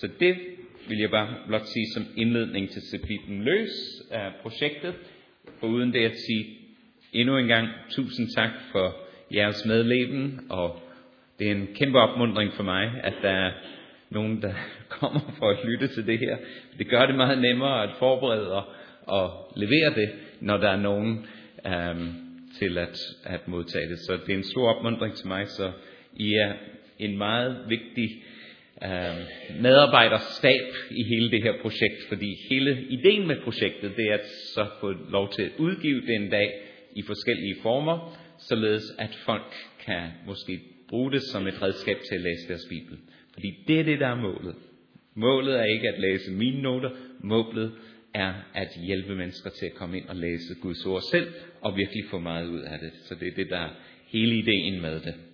Så det vil jeg bare blot sige som indledning til Slippen Løs af projektet. Foruden det at sige endnu en gang tusind tak for jeres medleven, og det er en kæmpe opmuntring for mig, at der er nogen, der kommer for at lytte til det her. Det gør det meget nemmere at forberede og levere det, når der er nogen til at modtage det. Så det er en stor opmuntring til mig, så I er en meget vigtig medarbejderstab i hele det her projekt, fordi hele ideen med projektet, det er at så få lov til at udgive det en dag i forskellige former, således at folk kan måske bruge det som et redskab til at læse deres bibel. Fordi det er det, der er målet. Målet er ikke at læse mine noter, målet er at hjælpe mennesker til at komme ind og læse Guds ord selv, og virkelig få meget ud af det. Så det er det, der er hele ideen med det.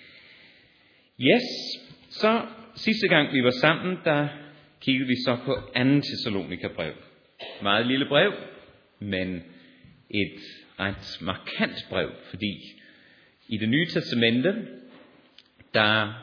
Yes, så sidste gang vi var sammen, der kiggede vi så på 2. Thessalonikerbrev. Meget lille brev, men et ret markant brev, fordi i det nye testamente, der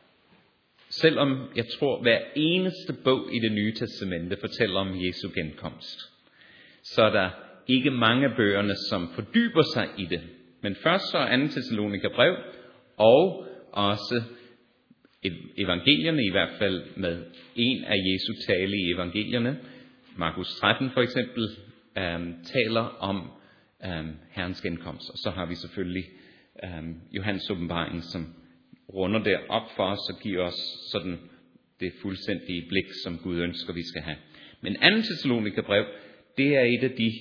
selvom jeg tror hver eneste bog i det nye testamente fortæller om Jesu genkomst, så er der ikke mange af bøgerne, som fordyber sig i det. Men først så 2. Thessalonikerbrev, og også evangelierne, i hvert fald med en af Jesu tale i evangelierne. Markus 13 for eksempel taler om Herrens genkomst. Og så har vi selvfølgelig Johannes åbenbaring, som runder det op for os og giver os sådan det fuldstændige blik, som Gud ønsker, vi skal have. Men 2. Thessalonikerbrev, det er et af de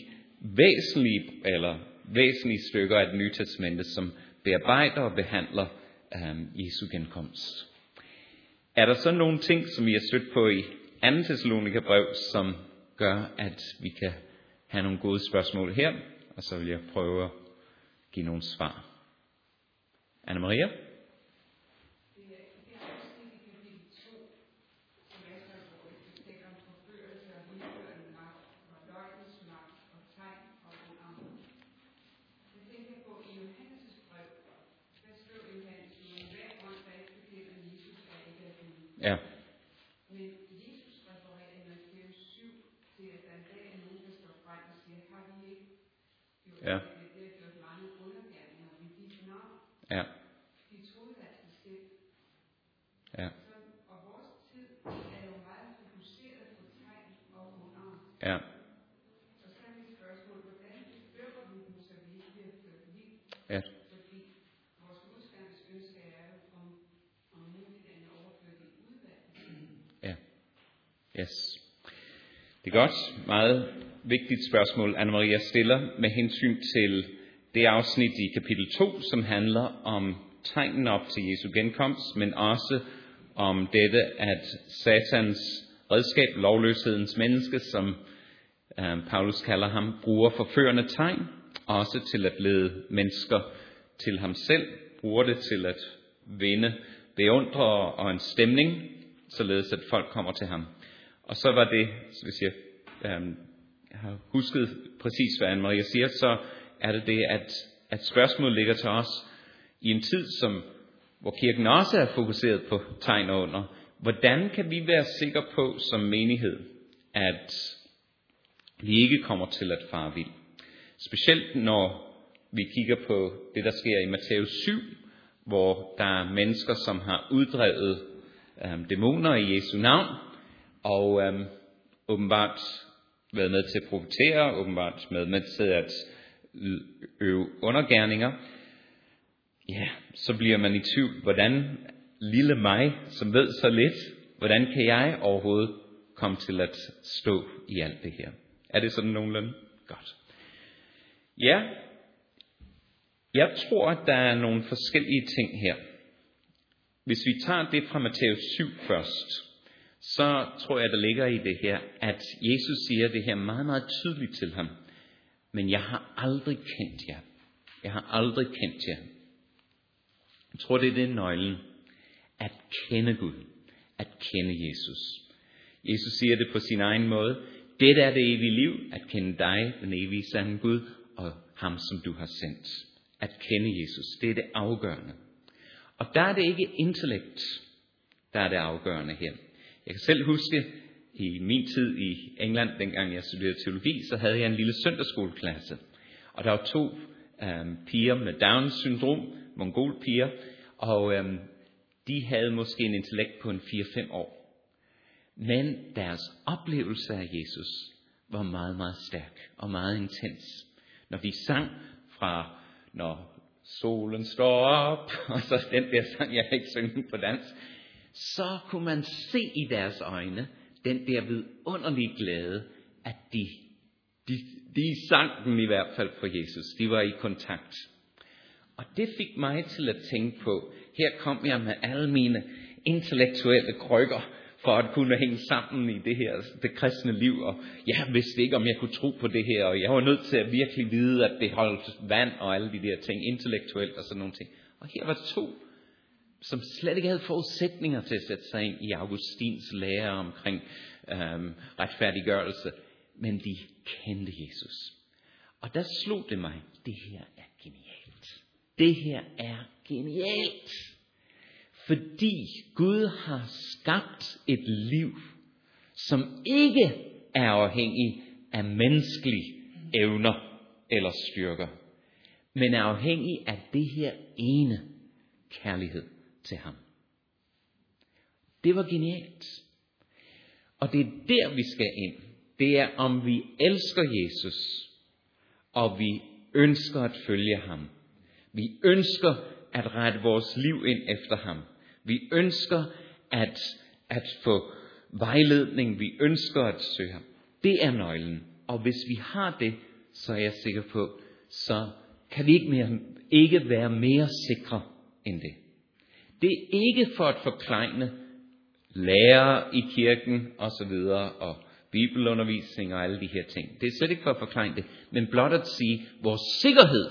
væsentlige stykker af det nye testamente, som bearbejder og behandler Jesu genkomst. Er der så nogle ting, som vi har stødt på i 2. Thessalonikerbrev, som gør, at vi kan have nogle gode spørgsmål her? Og så vil jeg prøve at give nogle svar. Anna-Maria? Ja. Men Jesus refererer i Matthæus 7 til, at der en dag er nogen, der står frem og siger, har vi ikke gjort det? Det har gjort mange undergærninger ved dit navn. Ja. De troede altså selv. Ja. Og vores tid er jo meget fokuseret på tegn og under. Ja. Og så er mit spørgsmål, hvordan bedømmer vi dem, så vi ikke bliver ført vild? Ja. Fordi vores udgangsønske er jo om muligt den overført i udvalget. Ja. Yes. Det er godt. Meget vigtigt spørgsmål, Anna-Maria stiller med hensyn til det afsnit i kapitel 2, som handler om tegnene op til Jesu genkomst, men også om dette, at Satans redskab, lovløshedens menneske, som Paulus kalder ham, bruger forførende tegn, også til at lede mennesker til ham selv, bruger det til at vinde beundrere og en stemning, således at folk kommer til ham. Og så var det, hvis jeg har husket præcis, hvad Anne-Maria siger, så er det, at spørgsmålet ligger til os i en tid, hvor kirken også er fokuseret på tegn og under. Hvordan kan vi være sikre på som menighed, at vi ikke kommer til at fare vild? Specielt når vi kigger på det, der sker i Matthæus 7, hvor der er mennesker, som har uddrevet dæmoner i Jesu navn, og åbenbart været med til at profetere, åbenbart været med til at øve undergerninger. Ja, så bliver man i tvivl, hvordan lille mig, som ved så lidt, hvordan kan jeg overhovedet komme til at stå i alt det her? Er det sådan nogenlunde? Godt. Ja, jeg tror, at der er nogle forskellige ting her. Hvis vi tager det fra Matthæus 7 først, så tror jeg, der ligger i det her, at Jesus siger det her meget, meget tydeligt til ham. Men jeg har aldrig kendt jer. Jeg har aldrig kendt jer. Jeg tror, det er det nøglen. At kende Gud. At kende Jesus. Jesus siger det på sin egen måde. Det er det evige liv. At kende dig, den evige sande Gud, og ham, som du har sendt. At kende Jesus. Det er det afgørende. Og der er det ikke intellekt, der er det afgørende her. Jeg kan selv huske, i min tid i England, dengang jeg studerede teologi, så havde jeg en lille søndagsskoleklasse. Og der var 2 piger med Down-syndrom, mongolpiger, og de havde måske en intellekt på en 4-5 år. Men deres oplevelse af Jesus var meget, meget stærk og meget intens. Når de sang fra Når solen står op, og så den der sang, jeg ikke synge på dans, så kunne man se i deres øjne den der vidunderlige glæde, at de sang den i hvert fald for Jesus. De var i kontakt. Og det fik mig til at tænke på, her kom jeg med alle mine intellektuelle krykker, for at kunne hænge sammen i det kristne liv, og jeg vidste ikke, om jeg kunne tro på det her, og jeg var nødt til at virkelig vide, at det holdt vand, og alle de der ting, intellektuelt og sådan nogle ting. Og her var 2, som slet ikke havde forudsætninger til at sætte sig ind i Augustins lære omkring retfærdiggørelse, men de kendte Jesus. Og der slog det mig, det her er genialt. Det her er genialt. Fordi Gud har skabt et liv, som ikke er afhængig af menneskelige evner eller styrker, men er afhængig af det her ene, kærlighed til ham. Det var genialt. Og det er der, vi skal ind. Det er, om vi elsker Jesus, og vi ønsker at følge ham. Vi ønsker at rette vores liv ind efter ham. Vi ønsker at få vejledning. Vi ønsker at søge ham. Det er nøglen. Og hvis vi har det, så er jeg sikker på, så kan vi ikke være mere sikre end det. Det er ikke for at forklejne lærer i kirken og så videre, og bibelundervisning og alle de her ting. Det er slet ikke for at forklejne det, men blot at sige, at vores sikkerhed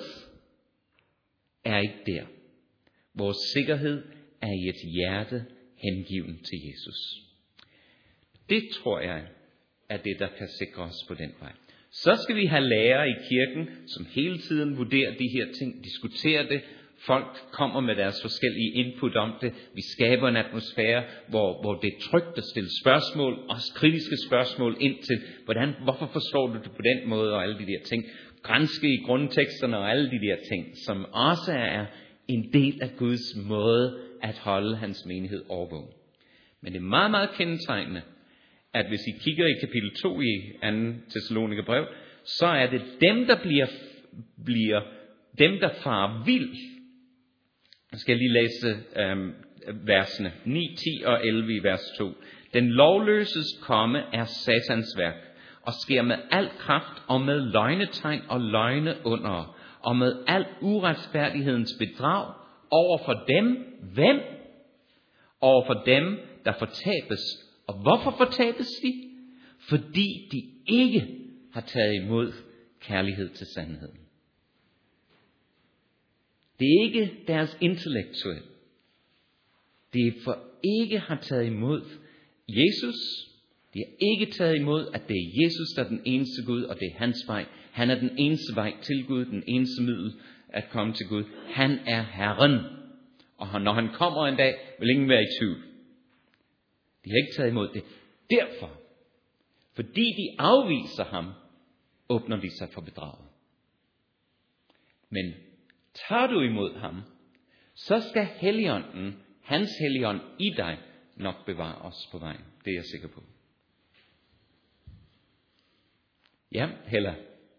er ikke der. Vores sikkerhed er i et hjerte hengiven til Jesus. Det tror jeg er det, der kan sikre os på den vej. Så skal vi have lærere i kirken, som hele tiden vurderer de her ting, diskuterer det. Folk kommer med deres forskellige input om det. Vi skaber en atmosfære, hvor det er trygt at stille spørgsmål, også kritiske spørgsmål ind til, hvorfor forstår du det på den måde, og alle de der ting. Granske i grundteksterne og alle de der ting, som også er en del af Guds måde at holde hans menighed overvågen. Men det er meget, meget kendetegnende, at hvis I kigger i kapitel 2 i 2. Thessalonikerbrev, så er det dem, der bliver dem, der farer vild. Jeg skal lige læse versene 9, 10 og 11 i vers 2. Den lovløses komme er satans værk, og sker med al kraft og med løgnetegn og løgne under, og med al uretfærdighedens bedrag over for dem. Hvem? Over for dem, der fortabes. Og hvorfor fortabes de? Fordi de ikke har taget imod kærlighed til sandheden. Det er ikke deres intellektuelle. Det er for ikke har taget imod Jesus. De har ikke taget imod, at det er Jesus, der er den eneste Gud, og det er hans vej. Han er den eneste vej til Gud, den eneste middel at komme til Gud. Han er Herren. Og når han kommer en dag, vil ingen være i tvivl. De har ikke taget imod det. Derfor, fordi de afviser ham, åbner de sig for bedraget. Men tager du imod ham, så skal Helligånden, hans Helligånd i dig, nok bevare os på vejen. Det er jeg sikker på. Ja, Hella.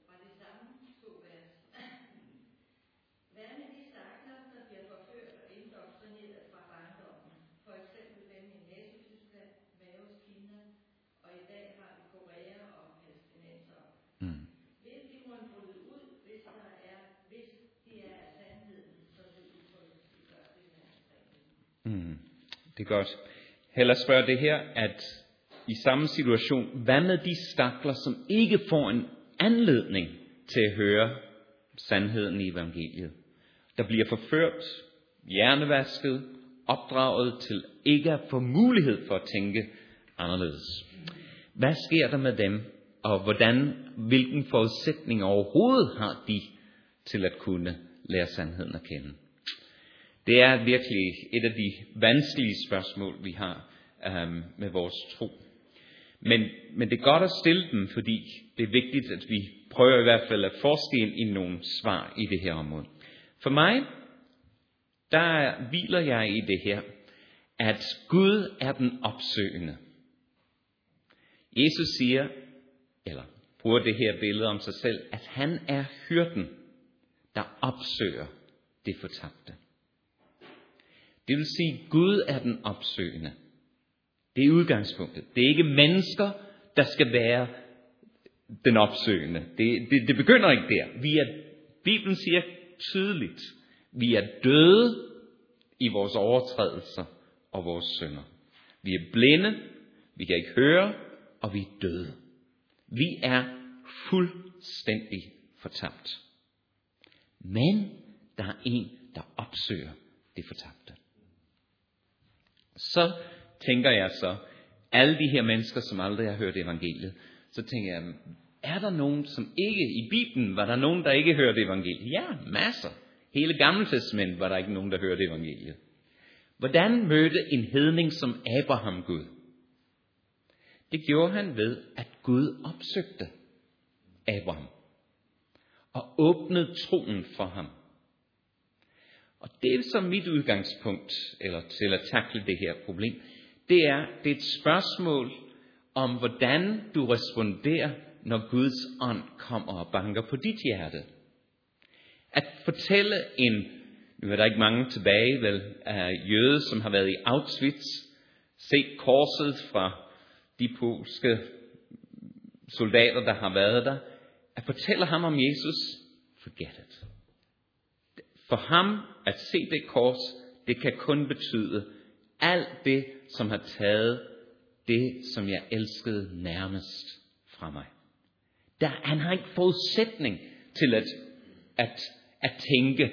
Det er godt. Hellere spørge det her, at i samme situation, hvad med de stakler, som ikke får en anledning til at høre sandheden i evangeliet? Der bliver forført, hjernevasket, opdraget til ikke at få mulighed for at tænke anderledes. Hvad sker der med dem, og hvilken forudsætning overhovedet har de til at kunne lære sandheden at kende? Det er virkelig et af de vanskelige spørgsmål, vi har med vores tro. Men det er godt at stille dem, fordi det er vigtigt, at vi prøver i hvert fald at forske ind i nogle svar i det her område. For mig, der hviler jeg i det her, at Gud er den opsøgende. Jesus siger, eller bruger det her billede om sig selv, at han er hyrden, der opsøger det fortabte. Det vil sige, at Gud er den opsøgende. Det er udgangspunktet. Det er ikke mennesker, der skal være den opsøgende. Det begynder ikke der. Bibelen siger tydeligt, vi er døde i vores overtrædelser og vores synder. Vi er blinde, vi kan ikke høre, og vi er døde. Vi er fuldstændig fortabt. Men der er en, der opsøger det fortabte. Så tænker jeg så, alle de her mennesker, som aldrig har hørt evangeliet, så tænker jeg, er der nogen, som ikke, i Bibelen var der nogen, der ikke hørte evangeliet? Ja, masser. Hele Gamle Testament var der ikke nogen, der hørte evangeliet. Hvordan mødte en hedning som Abraham Gud? Det gjorde han ved, at Gud opsøgte Abraham og åbnede troen for ham. Og det er så mit udgangspunkt, eller til at takle det her problem, det er et spørgsmål om, hvordan du responderer, når Guds ånd kommer og banker på dit hjerte. At fortælle nu er der ikke mange tilbage, vel, jøde, som har været i Auschwitz, set korset fra de polske soldater, der har været der, at fortælle ham om Jesus, forget it. For ham at se det kors, det kan kun betyde alt det, som har taget det, som jeg elskede nærmest fra mig. Han har ikke forudsætning til at tænke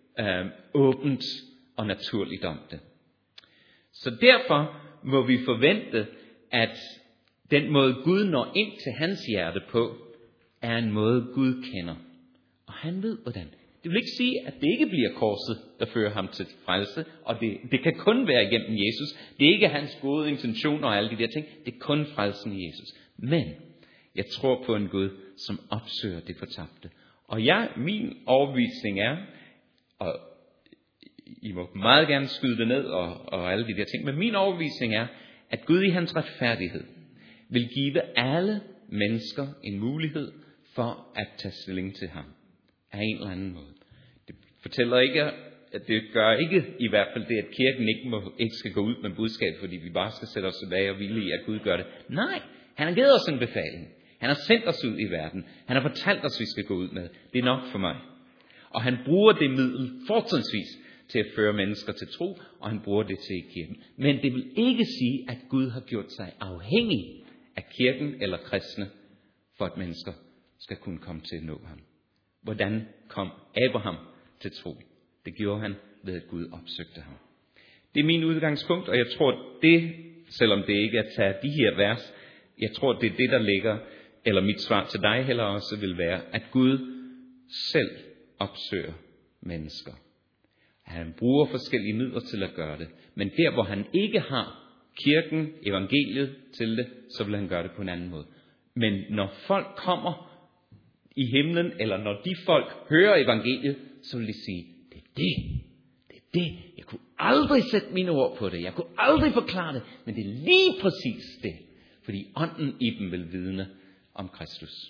åbent og naturligt om det. Så derfor må vi forvente, at den måde Gud når ind til hans hjerte på, er en måde Gud kender. Og han ved hvordan. Det vil ikke sige, at det ikke bliver korset, der fører ham til frelse, og det kan kun være igennem Jesus. Det er ikke hans gode intentioner og alle de der ting. Det er kun frelsen i Jesus. Men jeg tror på en Gud, som opsøger det fortabte. Og min overbevisning er, og I må meget gerne skyde det ned og alle de der ting, men min overbevisning er, at Gud i hans retfærdighed vil give alle mennesker en mulighed for at tage stilling til ham af en eller anden måde. Det fortæller ikke, at det gør ikke i hvert fald det, at kirken ikke skal gå ud med budskab, fordi vi bare skal sætte os tilbage og hvile i, at Gud gør det. Nej, han har givet os en befaling. Han har sendt os ud i verden. Han har fortalt os, at vi skal gå ud med. Det er nok for mig. Og han bruger det middel fortrinsvis til at føre mennesker til tro, og han bruger det til kirken. Men det vil ikke sige, at Gud har gjort sig afhængig af kirken eller kristne, for at mennesker skal kunne komme til at nå ham. Hvordan kom Abraham til tro? Det gjorde han ved, at Gud opsøgte ham. Det er min udgangspunkt, og jeg tror det, selvom det ikke er tage de her vers, jeg tror det er det, der ligger, eller mit svar til dig heller også vil være, at Gud selv opsøger mennesker. Han bruger forskellige midler til at gøre det, men der hvor han ikke har kirken, evangeliet til det, så vil han gøre det på en anden måde. Men når folk kommer i himlen, eller når de folk hører evangeliet, så vil de sige, det er det. Jeg kunne aldrig sætte mine ord på det. Jeg kunne aldrig forklare det. Men det er lige præcis det. Fordi ånden i dem vil vidne om Kristus.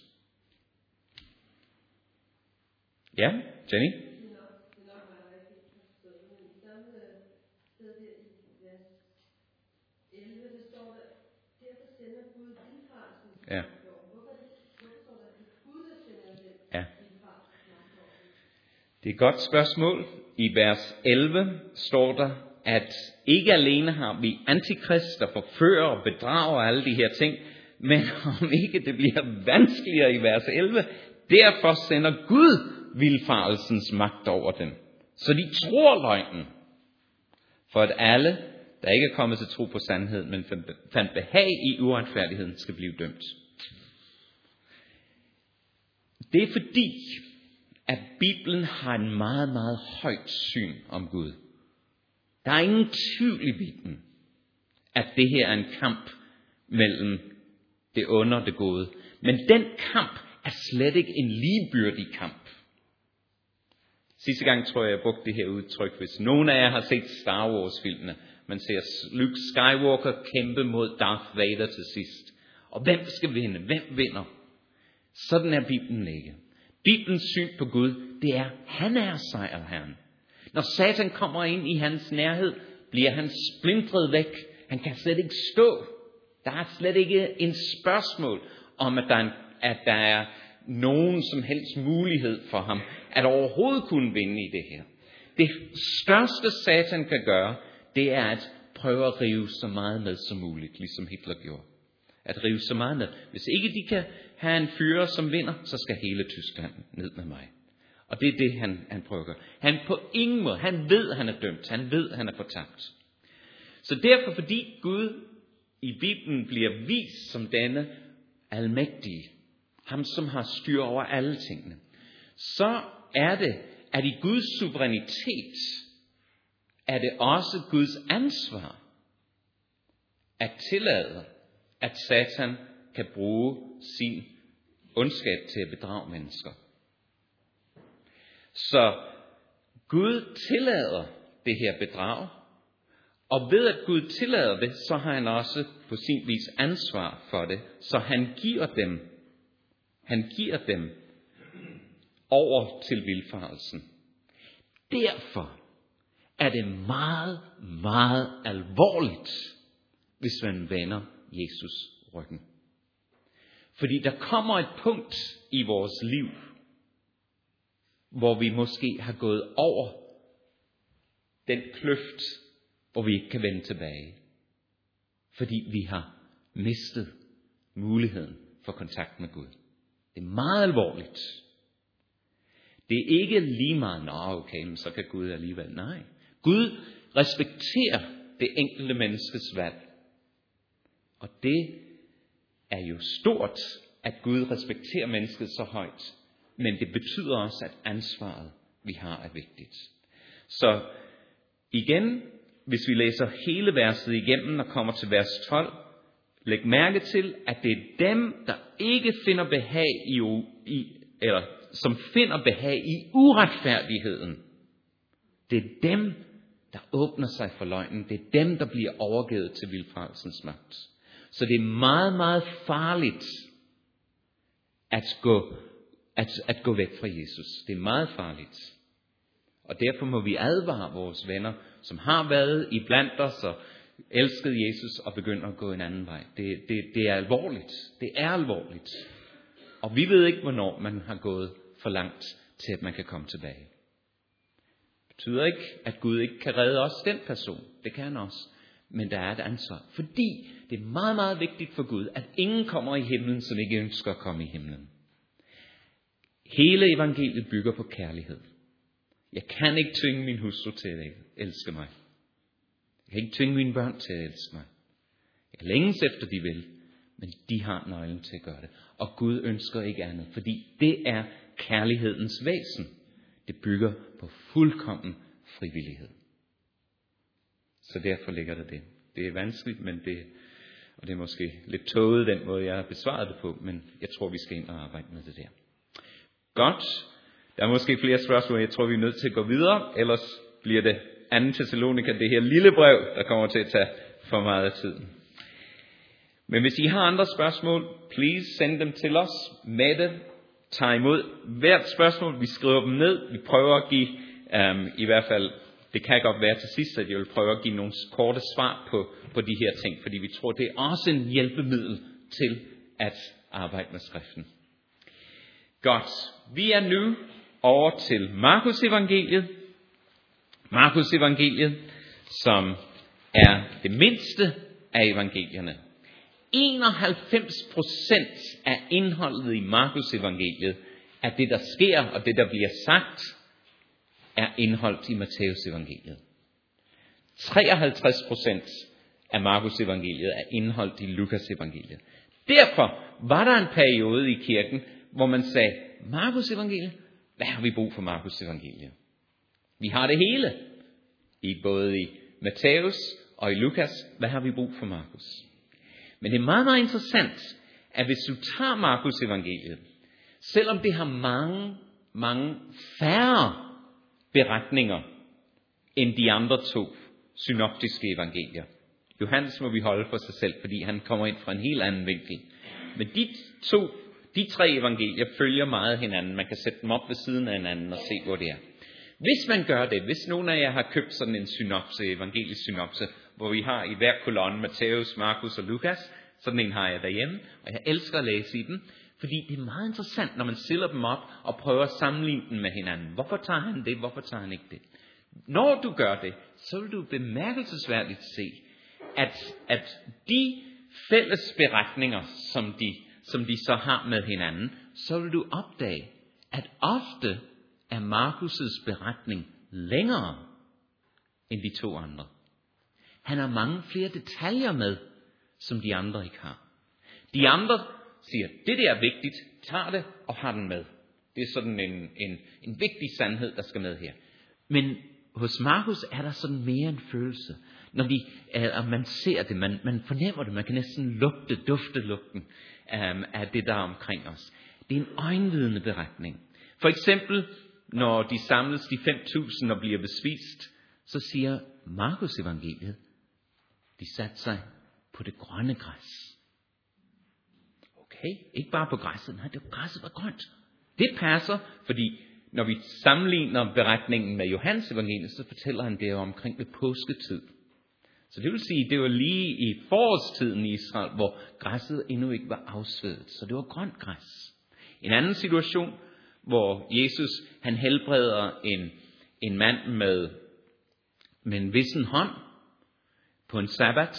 Ja, Jenny? Ja. Ja. Det er et godt spørgsmål. I vers 11 står der, at ikke alene har vi antikrist, der forfører og bedrager alle de her ting, men om ikke det bliver vanskeligere i vers 11, derfor sender Gud vildfarelsens magt over dem, så de tror løgnen, for at alle, der ikke er kommet til tro på sandhed, men fandt behag i uretfærdigheden, skal blive dømt. Det er fordi, at Bibelen har en meget, meget højt syn om Gud. Der er ingen tvivl i Bibelen, at det her er en kamp mellem det onde og det gode. Men den kamp er slet ikke en ligebyrdig kamp. Sidste gang tror jeg brugte det her udtryk, hvis nogen af jer har set Star Wars-filmene. Man ser Luke Skywalker kæmpe mod Darth Vader til sidst. Og hvem skal vinde? Hvem vinder? Sådan er Bibelen ikke. Bibelens syn på Gud, det er, han er sejrherren. Når Satan kommer ind i hans nærhed, bliver han splintret væk. Han kan slet ikke stå. Der er slet ikke en spørgsmål om, at der er nogen som helst mulighed for ham, at overhovedet kunne vinde i det her. Det største Satan kan gøre, det er at prøve at rive så meget med som muligt, ligesom Hitler gjorde. At rive så meget med. Hvis ikke de kan have en fører, som vinder, så skal hele Tyskland ned med mig. Og det er det, han prøver at gøre. Han på ingen måde, han ved, han er dømt. Han ved, han er fortabt. Så derfor, fordi Gud i Bibelen bliver vist som denne almægtige, ham som har styr over alle tingene, så er det, at i Guds suverænitet, er det også Guds ansvar at tillade, at Satan kan bruge sin ondskab til at bedrage mennesker. Så Gud tillader det her bedrag, og ved at Gud tillader det, så har han også på sin vis ansvar for det, så han giver dem over til vildfarelsen. Derfor er det meget, meget alvorligt, hvis man vender Jesus ryggen. Fordi der kommer et punkt i vores liv, hvor vi måske har gået over den kløft, hvor vi ikke kan vende tilbage. Fordi vi har mistet muligheden for kontakt med Gud. Det er meget alvorligt. Det er ikke lige meget, okay, men så kan Gud alligevel. Nej. Gud respekterer det enkelte menneskes valg. Og det er jo stort, at Gud respekterer mennesket så højt. Men det betyder også, at ansvaret, vi har, er vigtigt. Så igen, hvis vi læser hele verset igennem og kommer til vers 12, læg mærke til, at det er dem, der ikke finder behag eller som finder behag i uretfærdigheden. Det er dem, der åbner sig for løgnen. Det er dem, der bliver overgivet til vildfarelsens magt. Så det er meget, meget farligt at gå væk fra Jesus. Det er meget farligt. Og derfor må vi advare vores venner, som har været iblandt os og elsket Jesus og begynder at gå en anden vej. Det er alvorligt. Det er alvorligt. Og vi ved ikke, hvornår man har gået for langt til, at man kan komme tilbage. Det betyder ikke, at Gud ikke kan redde os, den person. Det kan han også. Men der er et ansvar. Fordi det er meget, meget vigtigt for Gud, at ingen kommer i himlen, som ikke ønsker at komme i himlen. Hele evangeliet bygger på kærlighed. Jeg kan ikke tvinge min hustru til at elske mig. Jeg kan ikke tvinge mine børn til at elske mig. Jeg kan længes efter, de vil, men de har nøglen til at gøre det. Og Gud ønsker ikke andet, fordi det er kærlighedens væsen. Det bygger på fuldkommen frivillighed. Så derfor ligger der det. Det er vanskeligt, men og det er måske lidt tåget den måde, jeg har besvaret det på, men jeg tror, vi skal ind og arbejde med det der. Godt. Der er måske flere spørgsmål, jeg tror, vi er nødt til at gå videre, ellers bliver det 2. Thessalonika, det her lille brev, der kommer til at tage for meget af tiden. Men hvis I har andre spørgsmål, please send dem til os. Mette tager imod hvert spørgsmål, vi skriver dem ned, vi prøver at give, i hvert fald, det kan godt være til sidst, at jeg vil prøve at give nogle korte svar på de her ting, fordi vi tror, det er også en hjælpemiddel til at arbejde med skriften. Godt, vi er nu over til Markus evangeliet. Markus evangeliet, som er det mindste af evangelierne. 91% af indholdet i Markus evangeliet er det, der sker, og det, der bliver sagt, er indholdt i Matthæus evangeliet. 53% af Markus evangeliet er indholdt i Lukas evangeliet. Derfor var der en periode i kirken, hvor man sagde, Markus evangeliet, hvad har vi brug for Markus evangeliet? Vi har det hele, både i Matthæus og i Lukas, hvad har vi brug for Markus? Men det er meget, meget interessant, at hvis du tager Markus evangeliet, selvom det har mange færre beretninger end de andre 2 synoptiske evangelier. Johannes må vi holde for sig selv, fordi han kommer ind fra en helt anden vinkel. Men de 3 evangelier følger meget hinanden. Man kan sætte dem op ved siden af hinanden og se, hvor det er. Hvis man gør det, hvis nogen af jer har købt sådan en synopse, evangelisk synopse, hvor vi har i hver kolonne Matthæus, Markus og Lukas, sådan en har jeg derhjemme, og jeg elsker at læse i den, fordi det er meget interessant, når man stiller dem op og prøver at sammenligne dem med hinanden. Hvorfor tager han det? Hvorfor tager han ikke det? Når du gør det, så vil du bemærkelsesværdigt se, at de fælles beretninger, som de så har med hinanden, så vil du opdage, at ofte er Markus' beretning længere end de 2 andre. Han har mange flere detaljer med, som de andre ikke har. De andre siger, det der er vigtigt, tager det og har den med. Det er sådan en vigtig sandhed, der skal med her. Men hos Markus er der sådan mere en følelse. Når man ser det, man fornemmer det, man kan næsten dufte lugten af det, der er omkring os. Det er en øjenvidende beretning. For eksempel, når de samles de 5.000 og bliver bespist, så siger Markus evangeliet, de satte sig på det grønne græs. Okay, ikke bare på græsset, nej, græsset var grønt. Det passer, fordi når vi sammenligner beretningen med Johannes evangeliet, så fortæller han det omkring ved påsketid. Så det vil sige, det var lige i forårstiden i Israel, hvor græsset endnu ikke var afsvedet. Så det var grønt græs. En anden situation, hvor Jesus han helbreder en mand med en vissen hånd på en sabbat.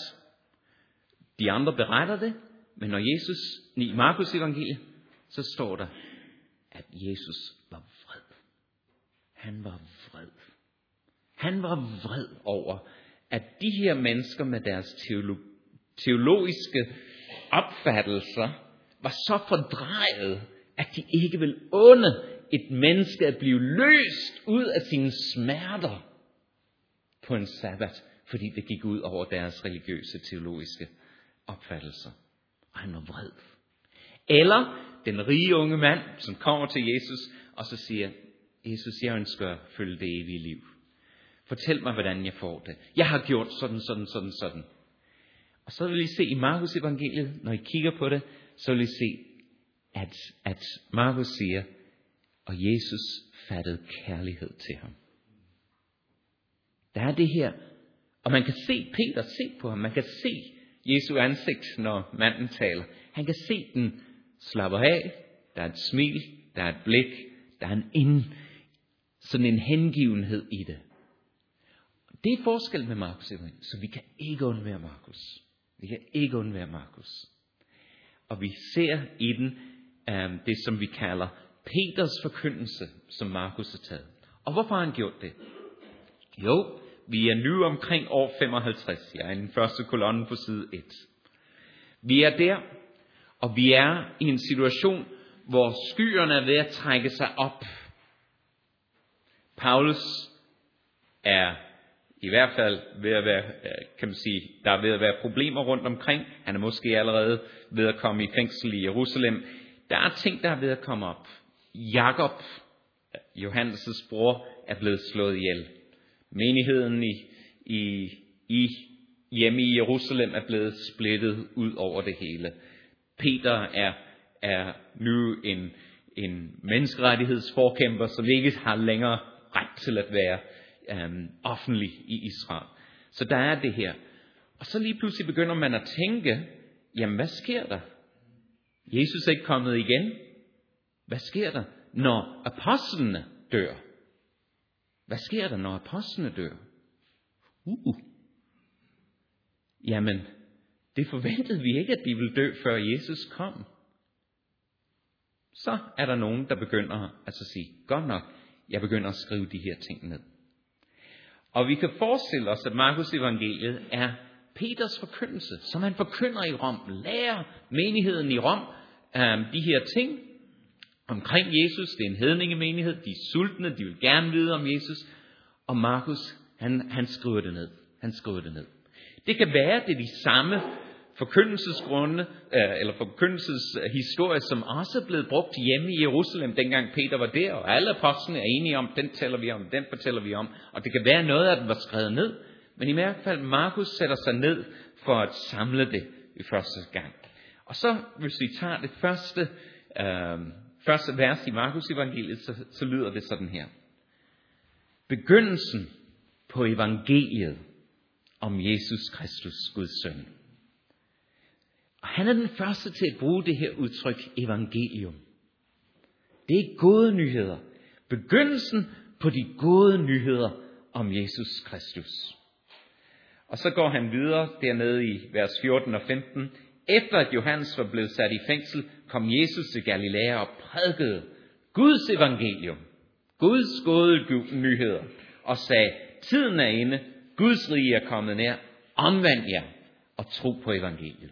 De andre beretter det, men når Jesus i Markus evangeliet, så står der, at Jesus var vred. Han var vred. Han var vred over, at de her mennesker med deres teologiske opfattelser var så fordrejet, at de ikke vil unde et menneske at blive løst ud af sine smerter på en sabbat, fordi det gik ud over deres religiøse teologiske opfattelser. Og han var vred. Eller den rige unge mand, som kommer til Jesus, og så siger, Jesus, jeg ønsker at følge det evige liv. Fortæl mig, hvordan jeg får det. Jeg har gjort sådan. Og så vil I se i Markus evangeliet, når I kigger på det, så vil I se, at Markus siger, og Jesus fattede kærlighed til ham. Der er det her, og man kan se Peter se på ham. Man kan se Jesu ansigt, når manden taler. Han kan se den slapper af. Der er et smil, der er et blik, der er sådan en hengivenhed i det. Det er forskel med Markus evangeliet, så vi kan ikke undvære Markus. Vi kan ikke undvære Markus. Og vi ser i den det, som vi kalder Peters forkyndelse, som Markus har taget. Og hvorfor har han gjort det? Jo, vi er nu omkring år 55. Jeg er i den første kolonne på side 1. Vi er der, og vi er i en situation, hvor skyerne er ved at trække sig op. Paulus er i hvert fald ved at være, kan man sige, der er ved at være problemer rundt omkring. Han er måske allerede ved at komme i fængsel i Jerusalem. Der er ting, der er ved at komme op. Jakob, Johannes' bror, er blevet slået ihjel. Menigheden hjemme i Jerusalem er blevet splittet ud over det hele. Peter er nu en menneskerettighedsforkæmper, som ikke har længere ret til at være offentlig i Israel. Så der er det her. Og så lige pludselig begynder man at tænke, jamen hvad sker der? Jesus er ikke kommet igen. Hvad sker der, når apostlene dør? Hvad sker der, når apostlene dør? Jamen, det forventede vi ikke, at de ville dø, før Jesus kom. Så er der nogen, der begynder at sige, godt nok, jeg begynder at skrive de her ting ned. Og vi kan forestille os, at Markus evangeliet er Peters forkyndelse, som han forkynder i Rom, lærer menigheden i Rom de her ting omkring Jesus. Det er en hedningemenighed, de er sultne, de vil gerne vide om Jesus. Og Markus, han skriver det ned. Det kan være, det er de samme forkyndelsesgrunde, eller forkyndelseshistorie, som også er blevet brugt hjemme i Jerusalem, dengang Peter var der, og alle apostlene er enige om, den taler vi om, den fortæller vi om, og det kan være noget af den var skrevet ned, men i hvert fald Markus sætter sig ned for at samle det i første gang. Og så, hvis vi tager det første vers i Markus evangeliet, så lyder det sådan her. Begyndelsen på evangeliet om Jesus Kristus, Guds søn. Og han er den første til at bruge det her udtryk evangelium. Det er gode nyheder. Begyndelsen på de gode nyheder om Jesus Kristus. Og så går han videre dernede i vers 14 og 15. Efter at Johannes var blevet sat i fængsel, kom Jesus til Galilea og prædikede Guds evangelium, Guds gode nyheder, og sagde, tiden er inde, Guds rige er kommet nær, omvend jer og tro på evangeliet.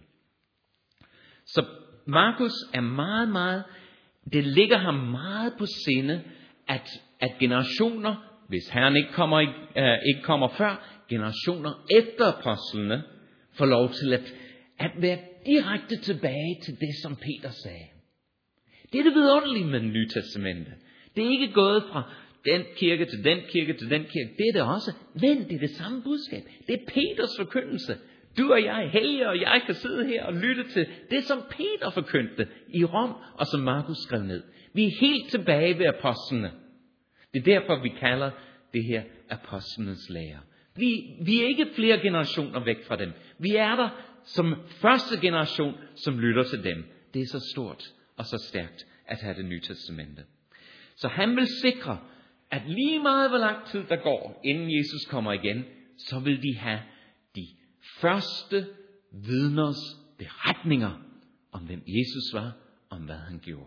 Så Markus er meget, det ligger ham meget på sinde, at generationer, hvis Herren ikke kommer før, generationer efter apostlene, får lov til at være direkte tilbage til det, som Peter sagde. Det er det vidunderlige med det Nye Testamente. Det er ikke gået fra den kirke til den kirke til den kirke. Det er det også. Men det er det samme budskab. Det er Peters forkyndelse. Du og jeg, Helge og jeg, kan sidde her og lytte til det, som Peter forkyndte i Rom, og som Markus skrev ned. Vi er helt tilbage ved apostlene. Det er derfor, vi kalder det her apostlenes lære. Vi er ikke flere generationer væk fra dem. Vi er der som første generation, som lytter til dem. Det er så stort og så stærkt at have det Nye Testamente. Så han vil sikre, at lige meget hvor lang tid der går, inden Jesus kommer igen, så vil de have de første vidners beretninger om, hvem Jesus var, om hvad han gjorde.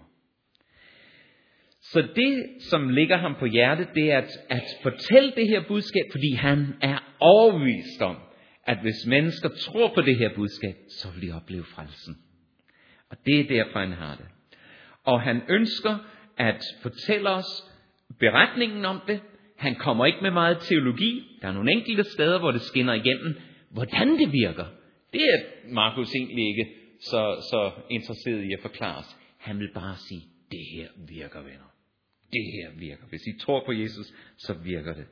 Så det, som ligger ham på hjertet, det er at fortælle det her budskab, fordi han er overbevist om, at hvis mennesker tror på det her budskab, så vil de opleve frelsen. Og det er derfor, han har det. Og han ønsker at fortælle os beretningen om det. Han kommer ikke med meget teologi. Der er nogle enkelte steder, hvor det skinner igennem, hvordan det virker. Det er Markus egentlig ikke så interesseret i at forklare os. Han vil bare sige, det her virker, venner. Det her virker. Hvis I tror på Jesus, så virker det.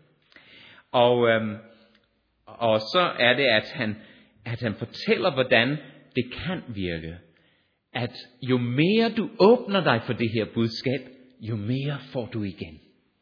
Og så er det, at han fortæller, hvordan det kan virke. At jo mere du åbner dig for det her budskab, jo mere får du igen.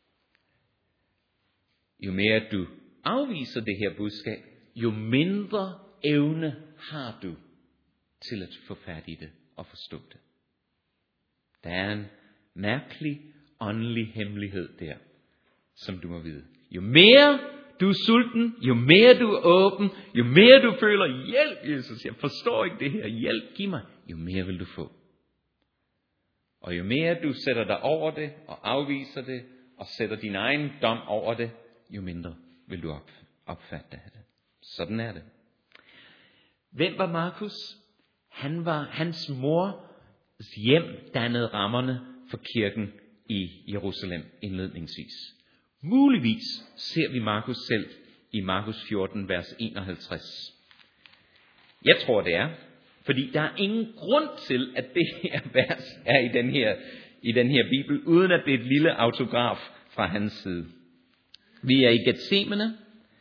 Jo mere du afviser det her budskab, jo mindre evne har du til at få fat i det og forstå det. Der er en mærkelig åndelig hemmelighed der, som du må vide. Jo mere du er sulten, jo mere du er åben, jo mere du føler, hjælp Jesus, jeg forstår ikke det her, hjælp, giv mig, jo mere vil du få. Og jo mere du sætter dig over det, og afviser det, og sætter din egen dom over det, jo mindre vil du opfatte det. Sådan er det. Hvem var Markus? Han var hans mors hjem, dannede rammerne for kirken i Jerusalem indledningsvis. Muligvis ser vi Markus selv i Markus 14, vers 51. Jeg tror det er, fordi der er ingen grund til, at det her vers er i den her bibel, uden at det er et lille autograf fra hans side. Vi er i Getsemane.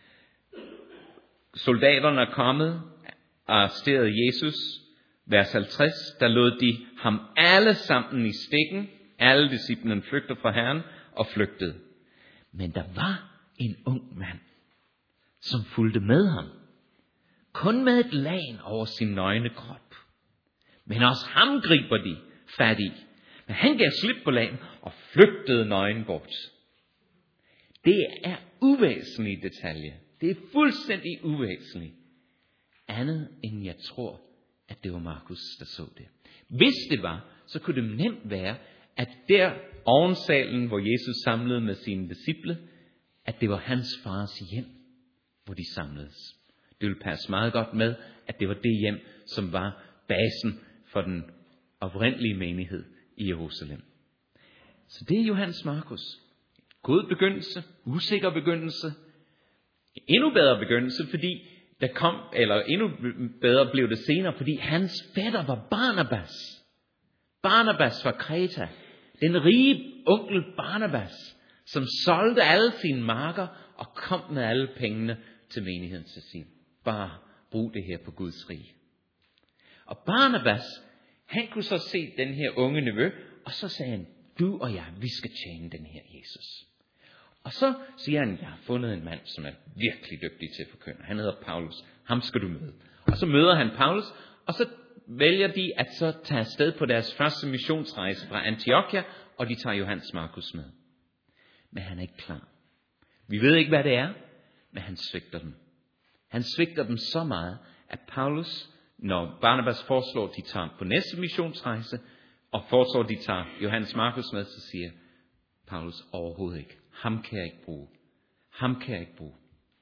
Soldaterne er kommet og arresteret Jesus. Vers 50, der lod de ham alle sammen i stikken. Alle disciplene flygtede fra Herren og flygtede. Men der var en ung mand, som fulgte med ham. Kun med et lagen over sin nøgne krop. Men også ham griber de fat i. Men han gav slip på lagen og flygtede nøgen bort. Det er uvæsentlige detaljer. Det er fuldstændig uvæsentligt. Andet end jeg tror, at det var Markus, der så det. Hvis det var, så kunne det nemt være, at der ovensalen, hvor Jesus samlede med sine disciple, at det var hans fars hjem, hvor de samledes. Det ville passe meget godt med, at det var det hjem, som var basen for den oprindelige menighed i Jerusalem. Så det er Johannes Markus. God begyndelse, usikker begyndelse, endnu bedre begyndelse, fordi der kom, eller endnu bedre blev det senere, fordi hans fætter var Barnabas. Barnabas fra Kreta. Den rige onkel Barnabas, som solgte alle sine marker og kom med alle pengene til menigheden til sin. Bare brug det her på Guds rige. Og Barnabas, han kunne så se den her unge nevø, og så sagde han, du og jeg, vi skal tjene den her Jesus. Og så siger han, jeg har fundet en mand, som er virkelig dygtig til at forkynde. Han hedder Paulus. Ham skal du møde. Og så møder han Paulus, og så vælger de at så tage afsted på deres første missionsrejse fra Antiochia, og de tager Johannes Markus med. Men han er ikke klar. Vi ved ikke, hvad det er, men han svigter dem. Han svigter dem så meget, at Paulus, når Barnabas foreslår, at de tager på næste missionsrejse, og foreslår, at de tager Johannes Markus med, så siger Paulus overhovedet ikke. Ham kan jeg ikke bruge. Ham kan jeg ikke bruge.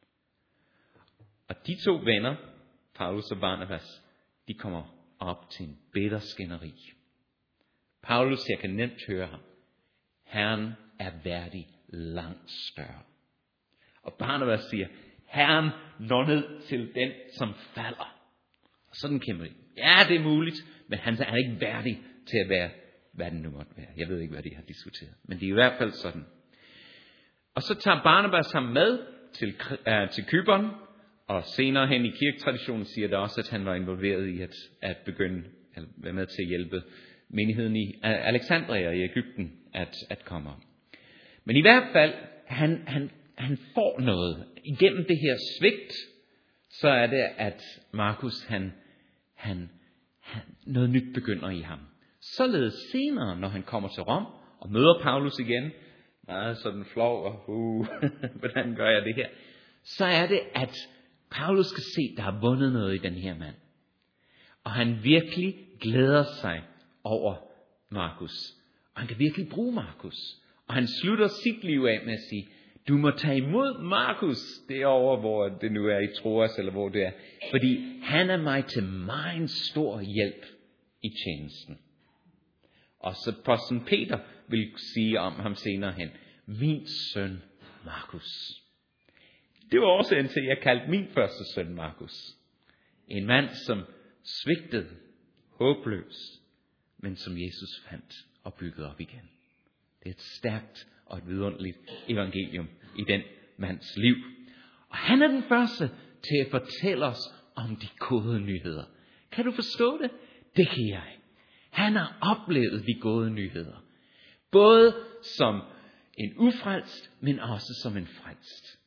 Og de to venner, Paulus og Barnabas, de kommer op til en bitter skænderi. Paulus, jeg kan nemt høre ham. Herren er værdig langt større. Og Barnabas siger, Herren når ned til den, som falder. Og sådan kæmper de. Ja, det er muligt, men han er ikke værdig til at være, hvad den nu måtte være. Jeg ved ikke, hvad de har diskuteret. Men det er i hvert fald sådan. Og så tager Barnabas ham med til Cypern, og senere hen i kirketraditionen siger det også, at han var involveret i at begynde at være med til at hjælpe menigheden i Alexandria i Egypten at komme. Men i hvert fald, han får noget. Igennem det her svigt, så er det, at Markus, han noget nyt begynder i ham. Således senere, når han kommer til Rom og møder Paulus igen, meget sådan flov og hvordan gør jeg det her? Så er det, at Paulus skal se, der har vundet noget i den her mand. Og han virkelig glæder sig over Markus. Og han kan virkelig bruge Markus. Og han slutter sit liv af med at sige, du må tage imod Markus derovre, hvor det nu er i Troas, eller hvor det er. Fordi han er mig til meget stor hjælp i tjenesten. Og så apostlen Peter vil sige om ham senere hen, min søn Markus. Det var årsagen til, at jeg kaldte min første søn Markus. En mand, som svigtede, håbløs, men som Jesus fandt og byggede op igen. Det er et stærkt og et vidunderligt evangelium i den mands liv. Og han er den første til at fortælle os om de gode nyheder. Kan du forstå det? Det kan jeg. Han har oplevet de gode nyheder. Både som en ufrelst, men også som en frelst.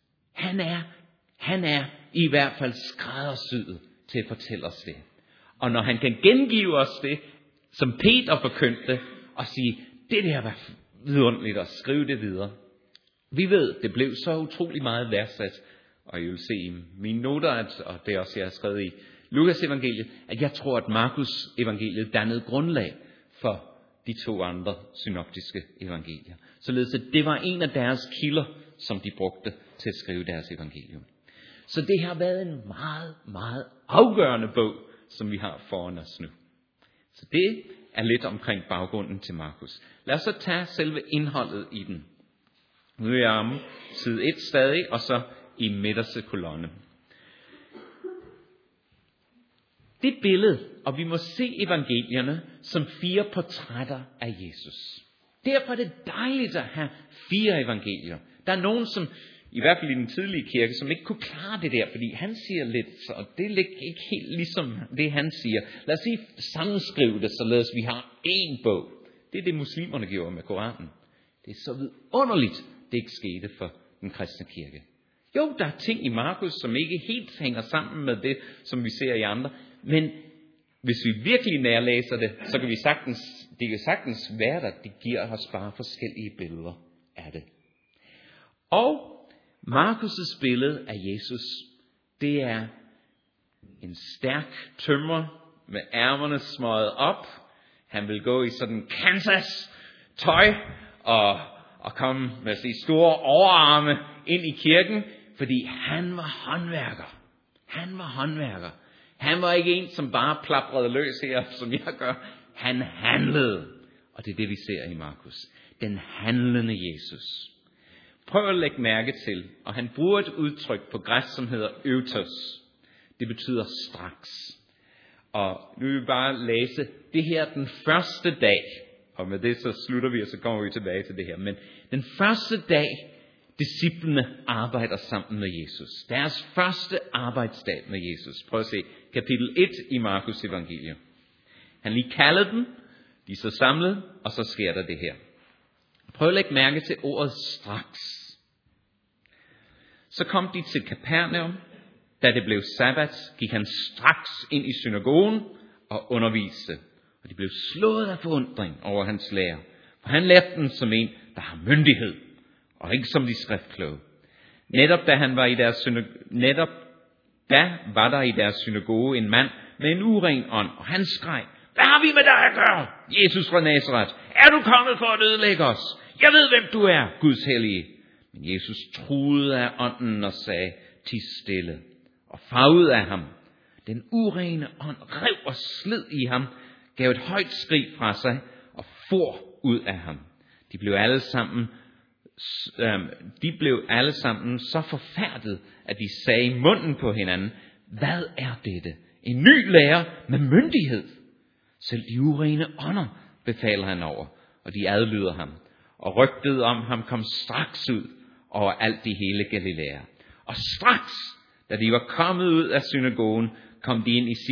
Han er i hvert fald skræddersyet til at fortælle os det. Og når han kan gengive os det, som Peter forkyndte, og sige, det der var vidunderligt, og skrive det videre. Vi ved, det blev så utrolig meget værdsat, og I vil se i mine noter, og det er også, jeg har skrevet i Lukas evangeliet, at jeg tror, at Markus evangeliet dannede grundlag for de to andre synoptiske evangelier. Således at det var en af deres kilder, som de brugte til at skrive deres evangelium. Så det har været en meget, meget afgørende bog, som vi har foran os nu. Så det er lidt omkring baggrunden til Markus. Lad os så tage selve indholdet i den. Nu er jeg om side 1 stadig, og så i midterste kolonne. Det billede, og vi må se evangelierne som 4 portrætter af Jesus. Derfor er det dejligt at have 4 evangelier. Der er nogen, som i hvert fald i den tidlige kirke, som ikke kunne klare det der, fordi han siger lidt, og det er ikke helt ligesom det, han siger. Lad os lige sammenskrive det, således vi har én bog. Det er det, muslimerne gjorde med Koranen. Det er så vidunderligt, det ikke skete for den kristne kirke. Jo, der er ting i Markus, som ikke helt hænger sammen med det, som vi ser i andre, men hvis vi virkelig nærlæser det, så kan det kan sagtens være der, det giver os bare forskellige billeder af det. Og Markus' billede af Jesus, det er en stærk tømrer med ærmerne smøget op. Han vil gå i sådan Kansas tøj og komme med sine store overarme ind i kirken, fordi han var håndværker. Han var håndværker. Han var ikke en, som bare plaprede løs her, som jeg gør. Han handlede. Og det er det, vi ser i Markus. Den handlende Jesus. Prøv at lægge mærke til, og han bruger et udtryk på græsk, som hedder eutos. Det betyder straks. Og nu vil vi bare læse det her den første dag. Og med det så slutter vi, og så kommer vi tilbage til det her. Men den første dag, disciplene arbejder sammen med Jesus. Deres første arbejdsdag med Jesus. Prøv at se, kapitel 1 i Markus evangelium. Han lige kalder dem, de er så samlet, og så sker der det her. Prøv at lægge mærke til ordet straks. Så kom de til Kapernaum. Da det blev sabbat, gik han straks ind i synagogen og underviste. Og de blev slået af forundring over hans lære. For han lærte dem som en, der har myndighed, og ikke som de skriftkloge. Netop da var der i deres synagoge en mand med en uren ånd, og han skreg: Hvad har vi med dig at gøre, Jesus fra Nazaret? Er du kommet for at ødelægge os? Jeg ved, hvem du er, Guds hellige. Men Jesus truede af ånden og sagde: Ti stille, og far ud af ham. Den urene ånd rev og sled i ham, gav et højt skrig fra sig og for ud af ham. De blev alle sammen så forfærdet, at de sagde i munden på hinanden: Hvad er dette? En ny lærer med myndighed. Selv de urene ånder befaler han over, og de adlyder ham. Og rygtet om ham kom straks ud over alt i hele Galilea. Og straks, da de var kommet ud af synagogen, kom de ind i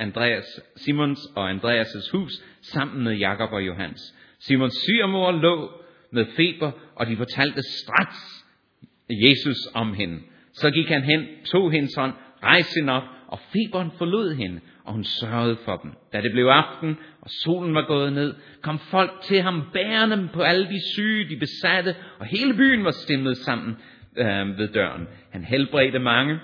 Simons og Andreas' hus sammen med Jakob og Johannes. Simons svigermor lå med feber, og de fortalte straks Jesus om hende. Så gik han hen, tog hendes hånd, rejste hende op, og feberen forlod hende, og hun sørgede for dem. Da det blev aften, og solen var gået ned, kom folk til ham bærende på alle de syge, de besatte, og hele byen var stimlet sammen ved døren. Han helbredte mange,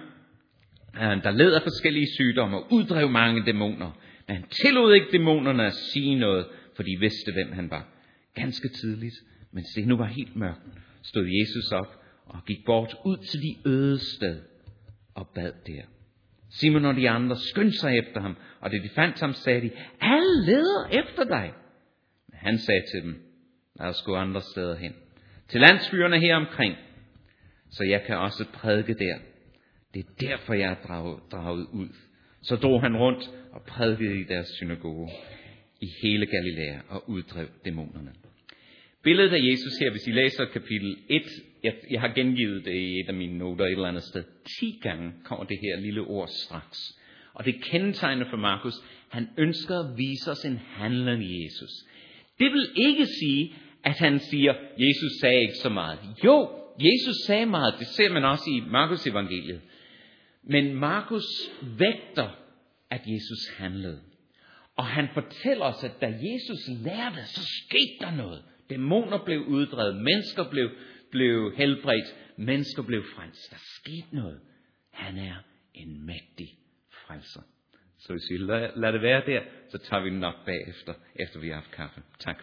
der led af forskellige sygdomme, og uddrev mange dæmoner. Men han tillod ikke dæmonerne at sige noget, for de vidste, hvem han var. Ganske tidligt, mens det nu var helt mørkt, stod Jesus op og gik bort ud til de øde sted og bad der. Simon og de andre skyndte sig efter ham, og da de fandt ham, sagde de: Alle leder efter dig. Men han sagde til dem: Lad os gå andre steder hen, til landsbyerne her omkring, så jeg kan også prædike der. Det er derfor, jeg er draget ud. Så drog han rundt og prædikede i deres synagoge i hele Galilea og uddrev dæmonerne. Billedet af Jesus her, hvis I læser kapitel 1, jeg har gengivet det i et af mine noter et eller andet sted. 10 gange kommer det her lille ord straks. Og det kendetegner for Markus, han ønsker at vise os en handlende Jesus. Det vil ikke sige, at han siger, Jesus sagde ikke så meget. Jo, Jesus sagde meget, det ser man også i Markus evangeliet. Men Markus vægter, at Jesus handlede. Og han fortæller os, at da Jesus lærte, så skete der noget. Dæmoner blev uddrevet, mennesker blev helbredt, mennesker blev frelst. Der skete noget. Han er en mægtig frelser. Så hvis vi lader det være der, så tager vi den op bagefter, efter vi har haft kaffe. Tak.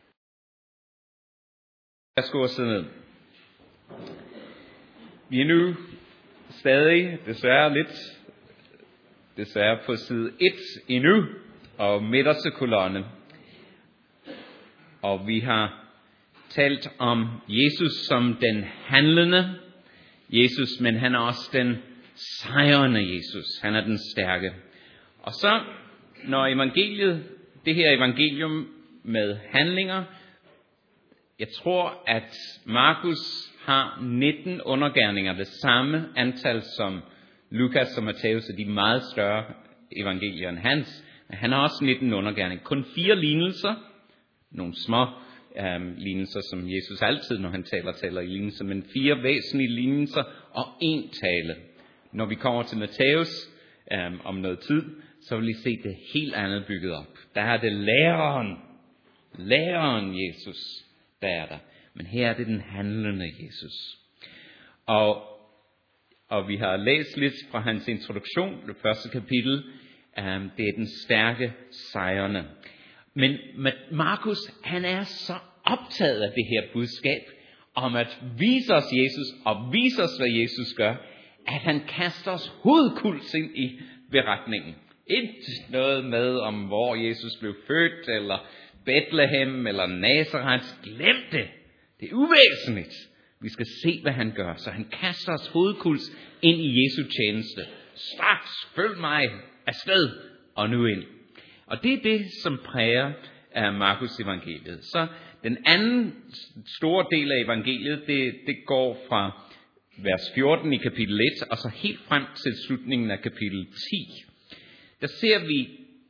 Jeg skal sidde ned. Vi er nu stadig, desværre på side 1 endnu, og midterste kolonne. Og vi har talt om Jesus som den handlende Jesus, men han er også den sejrende Jesus. Han er den stærke. Og så, når det her evangelium med handlinger, jeg tror, at Markus har 19 undergerninger, det samme antal som Lukas og Matthæus, er de meget større evangelier end hans. Han har også 19 undergerninger. Kun 4 lignelser, nogle små lignelser, som Jesus altid, når han taler i lignelser, men 4 væsentlige lignelser og 1 tale. Når vi kommer til Matthæus om noget tid, så vil I se det helt andet bygget op. Der er det læreren Jesus, der er der. Men her er det den handlende Jesus. Og vi har læst lidt fra hans introduktion, det første kapitel. Det er den stærke sejrende. Men Markus, han er så optaget af det her budskab, om at vise os Jesus, og vise os, hvad Jesus gør, at han kaster os hovedkuls ind i beretningen. Ikke noget med, om hvor Jesus blev født, eller Bethlehem, eller Nazareth. Glem det. Det er uvæsentligt. Vi skal se, hvad han gør. Så han kaster os hovedkuls ind i Jesu tjeneste. straks, følg mig, afsted, og nu ind. Og det er det, som præger af Markus evangeliet. Så den anden store del af evangeliet, det går fra vers 14 i kapitel 1, og så helt frem til slutningen af kapitel 10. Der ser vi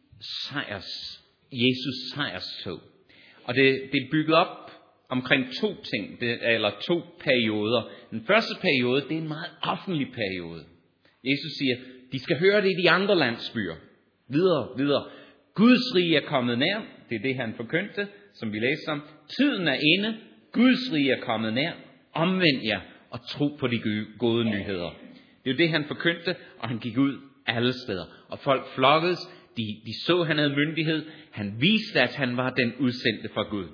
Jesus sejrstog. Og det er bygget op omkring to ting, eller to perioder. Den første periode, det er en meget offentlig periode. Jesus siger, de skal høre det i de andre landsbyer. Videre. Guds rige er kommet nær. Det er det, han forkyndte, som vi læste om. Tiden er inde. Guds rige er kommet nær. Omvend jer og tro på de gode nyheder. Det er jo det, han forkyndte, og han gik ud alle steder. Og folk flokkedes. De så, at han havde myndighed. Han viste, at han var den udsendte fra Gud.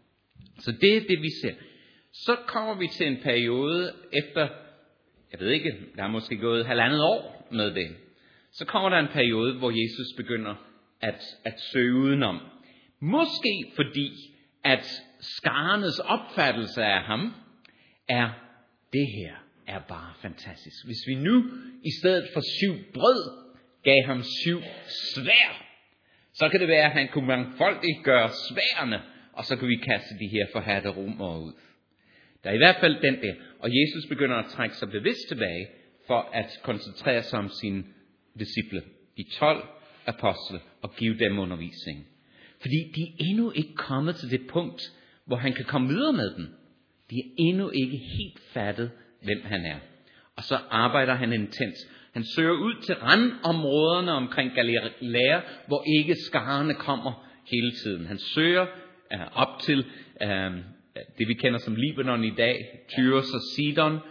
Så det er det, vi ser. Så kommer vi til en periode efter, jeg ved ikke, der er måske gået 1,5 år med det. Så kommer der en periode, hvor Jesus begynder at søge udenom. Måske fordi, at skarernes opfattelse af ham er, det her er bare fantastisk. Hvis vi nu, i stedet for 7 brød, gav ham 7 sværd, så kan det være, at han kunne mangfoldigt gøre sværene, og så kan vi kaste de her forhadte romere ud. Der er i hvert fald den der. Og Jesus begynder at trække sig bevidst tilbage, for at koncentrere sig om sine disciple, de 12 apostle, og give dem undervisning. Fordi de er endnu ikke kommet til det punkt, hvor han kan komme videre med dem. De er endnu ikke helt fattet, hvem han er. Og så arbejder han intens. Han søger ud til randområderne omkring Galilea, hvor ikke skarerne kommer hele tiden. Han søger op til det, vi kender som Libanon i dag, Tyros og Sidon.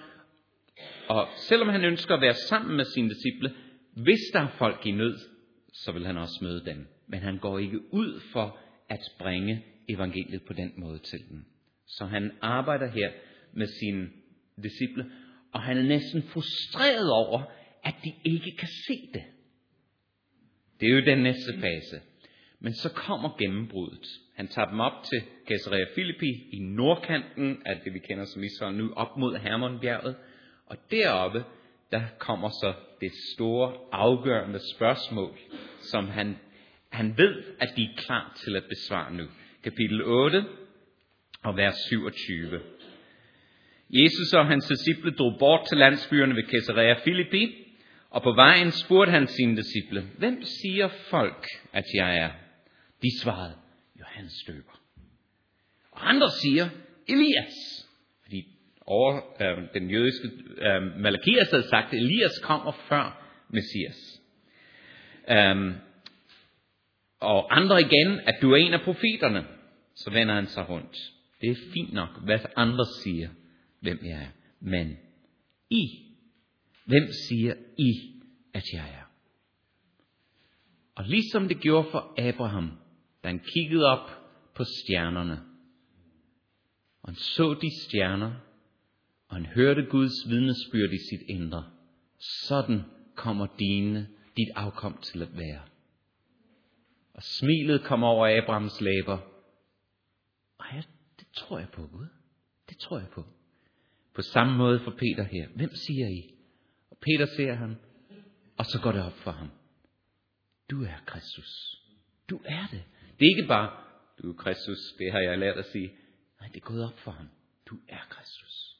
Og selvom han ønsker at være sammen med sine disciple, hvis der er folk i nød, så vil han også møde dem. Men han går ikke ud for at bringe evangeliet på den måde til dem. Så han arbejder her med sine disciple, og han er næsten frustreret over, at de ikke kan se det. Det er jo den næste fase. Men så kommer gennembruddet. Han tager dem op til Caesarea Philippi i nordkanten af det, vi kender som Israel nu, op mod Hermonbjerget. Og deroppe, der kommer så det store, afgørende spørgsmål, som han ved, at de er klar til at besvare nu. Kapitel 8 og vers 27. Jesus og hans disciple drog bort til landsbyerne ved Caesarea Philippi, og på vejen spurgte han sine disciple, hvem siger folk, at jeg er? De svarede, Johannes døber. Og andre siger, Elias. Fordi den jødiske Malakias havde sagt, at Elias kommer før Messias. Og andre igen, at du er en af profeterne. Så vender han sig rundt. Det er fint nok, hvad andre siger, hvem jeg er. Men hvem siger I, at jeg er? Og ligesom det gjorde for Abraham, da han kiggede op på stjernerne, og han så de stjerner, og han hørte Guds vidnesbyrd i sit indre, sådan kommer dit afkom til at være. Og smilet kom over Abrahams læber. Og ja, det tror jeg på, Gud. Det tror jeg på. På samme måde for Peter her. Hvem siger I? Og Peter ser ham, og så går det op for ham. Du er Kristus. Du er det. Det er ikke bare, du er Kristus, det har jeg lært at sige. Nej, det er gået op for ham. Du er Kristus.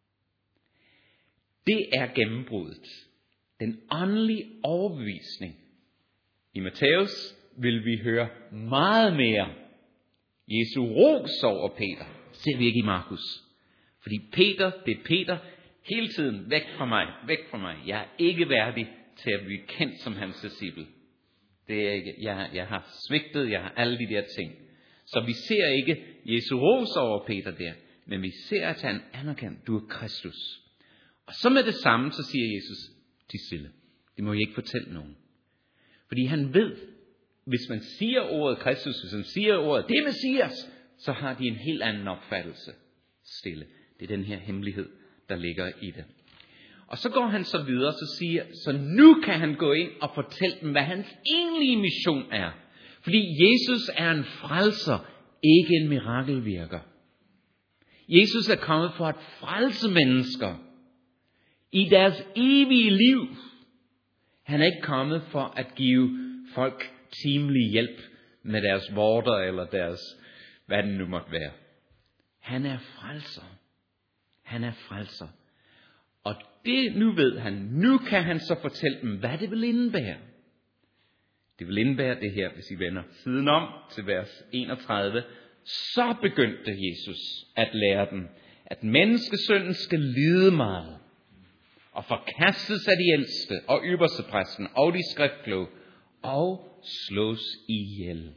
Det er gennembruddet. Den åndelige overbevisning. I Matthæus vil vi høre meget mere Jesu ros over Peter. Ser vi ikke i Markus. Fordi det er Peter hele tiden, væk fra mig. Jeg er ikke værdig til at blive kendt som hans disciple. Det er ikke, jeg har svigtet, jeg har alle de der ting. Så vi ser ikke Jesu ros over Peter der, men vi ser, at han anerkender, du er Kristus. Og så med det samme, så siger Jesus, de stille. Det må I ikke fortælle nogen. Fordi han ved, hvis man siger ordet Kristus, hvis man siger ordet, det er Messias, så har de en helt anden opfattelse. Stille. Det er den her hemmelighed, der ligger i det. Og så går han så videre, så nu kan han gå ind og fortælle dem, hvad hans egentlige mission er. Fordi Jesus er en frelser, ikke en mirakelvirker. Jesus er kommet for at frelse mennesker i deres evige liv. Han er ikke kommet for at give folk timelig hjælp med deres vorter eller deres, hvad det nu måtte være. Han er frelser. Han er frelser. Og det nu ved han, nu kan han så fortælle dem, hvad det vil indebære. Det vil indebære det her, hvis I vender siden om til vers 31. Så begyndte Jesus at lære dem, at menneskesønnen skal lide meget, og forkastes af de ældste og ypperstepræsten og de skriftkloge, og slås ihjel,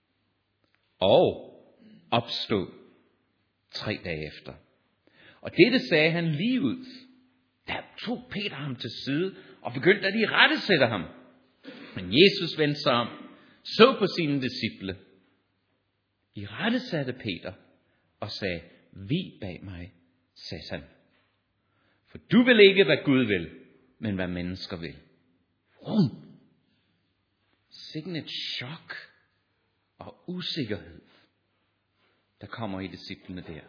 og opstå 3 dage efter. Og dette sagde han lige ud. Der tog Peter ham til side og begyndte at irettesætte ham. Men Jesus vendte sig om, så på sine disciple, irettesatte Peter og sagde, vig bag mig, Satan. For du vil ikke, hvad Gud vil, men hvad mennesker vil. Sikken et chok og usikkerhed, der kommer i disciplene der.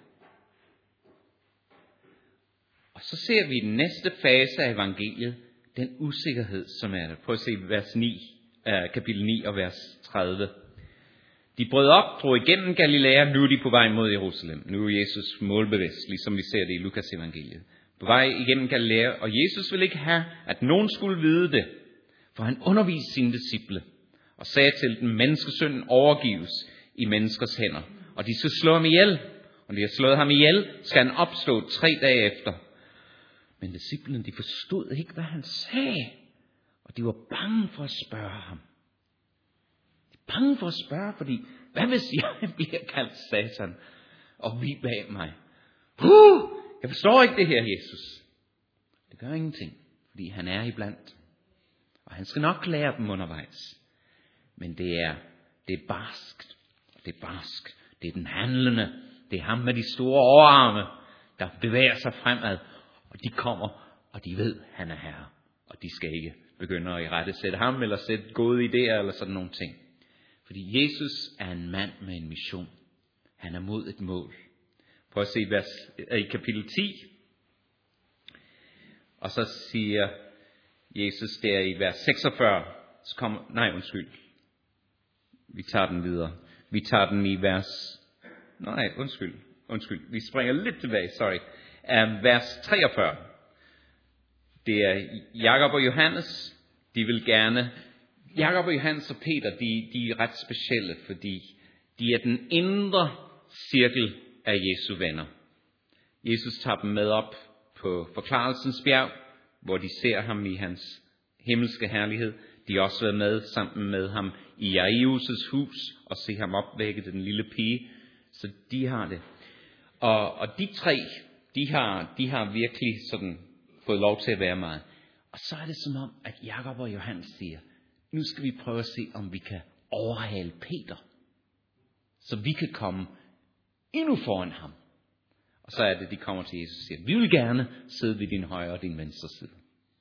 Og så ser vi i den næste fase af evangeliet, den usikkerhed, som er der. Prøv at se vers 9, kapitel 9 og vers 30. De brød op, drog igennem Galilea, nu er de på vej mod Jerusalem. Nu er Jesus målbevidst, ligesom vi ser det i Lukas evangeliet. På vej igennem Galilea, og Jesus ville ikke have, at nogen skulle vide det, for han underviste sine disciple og sagde til dem, menneskesønnen overgives i menneskers hænder, og de skal slå ham ihjel. Og de har slået ham ihjel, skal han opstå 3 dage efter. Men disciplene, de forstod ikke, hvad han sagde, og de var bange for at spørge ham. De var bange for at spørge, fordi, hvad hvis jeg bliver kaldt Satan, og vi bag mig? Jeg forstår ikke det her, Jesus. Det gør ingenting, fordi han er iblandt. Og han skal nok lære dem undervejs. Men det er barskt. Det er barskt. Det er den handlende. Det er ham med de store overarme, der bevæger sig fremad. Og de kommer, og de ved, han er herre. Og de skal ikke begynde at irettesætte ham, eller sætte gode idéer, eller sådan nogle ting. Fordi Jesus er en mand med en mission. Han er mod et mål. Prøv at se i kapitel 10. Og så siger Jesus der i vers 46. Vi tager den videre. Vi tager den i vers... Undskyld. Vi springer lidt tilbage, vers 43. Det er Jakob og Johannes. De vil gerne... Jakob og Johannes og Peter, de er ret specielle, fordi de er den indre cirkel af Jesu venner. Jesus tager dem med op på forklarelsens bjerg, hvor de ser ham i hans himmelske herlighed. De har også været med sammen med ham i Jairus' hus og se ham opvække den lille pige. Så de har det. Og de 3, de har virkelig sådan fået lov til at være meget. Og så er det som om, at Jakob og Johannes siger, nu skal vi prøve at se, om vi kan overhale Peter, så vi kan komme endnu foran ham. Og så er det, de kommer til Jesus og siger, vi vil gerne sidde ved din højre og din venstre side.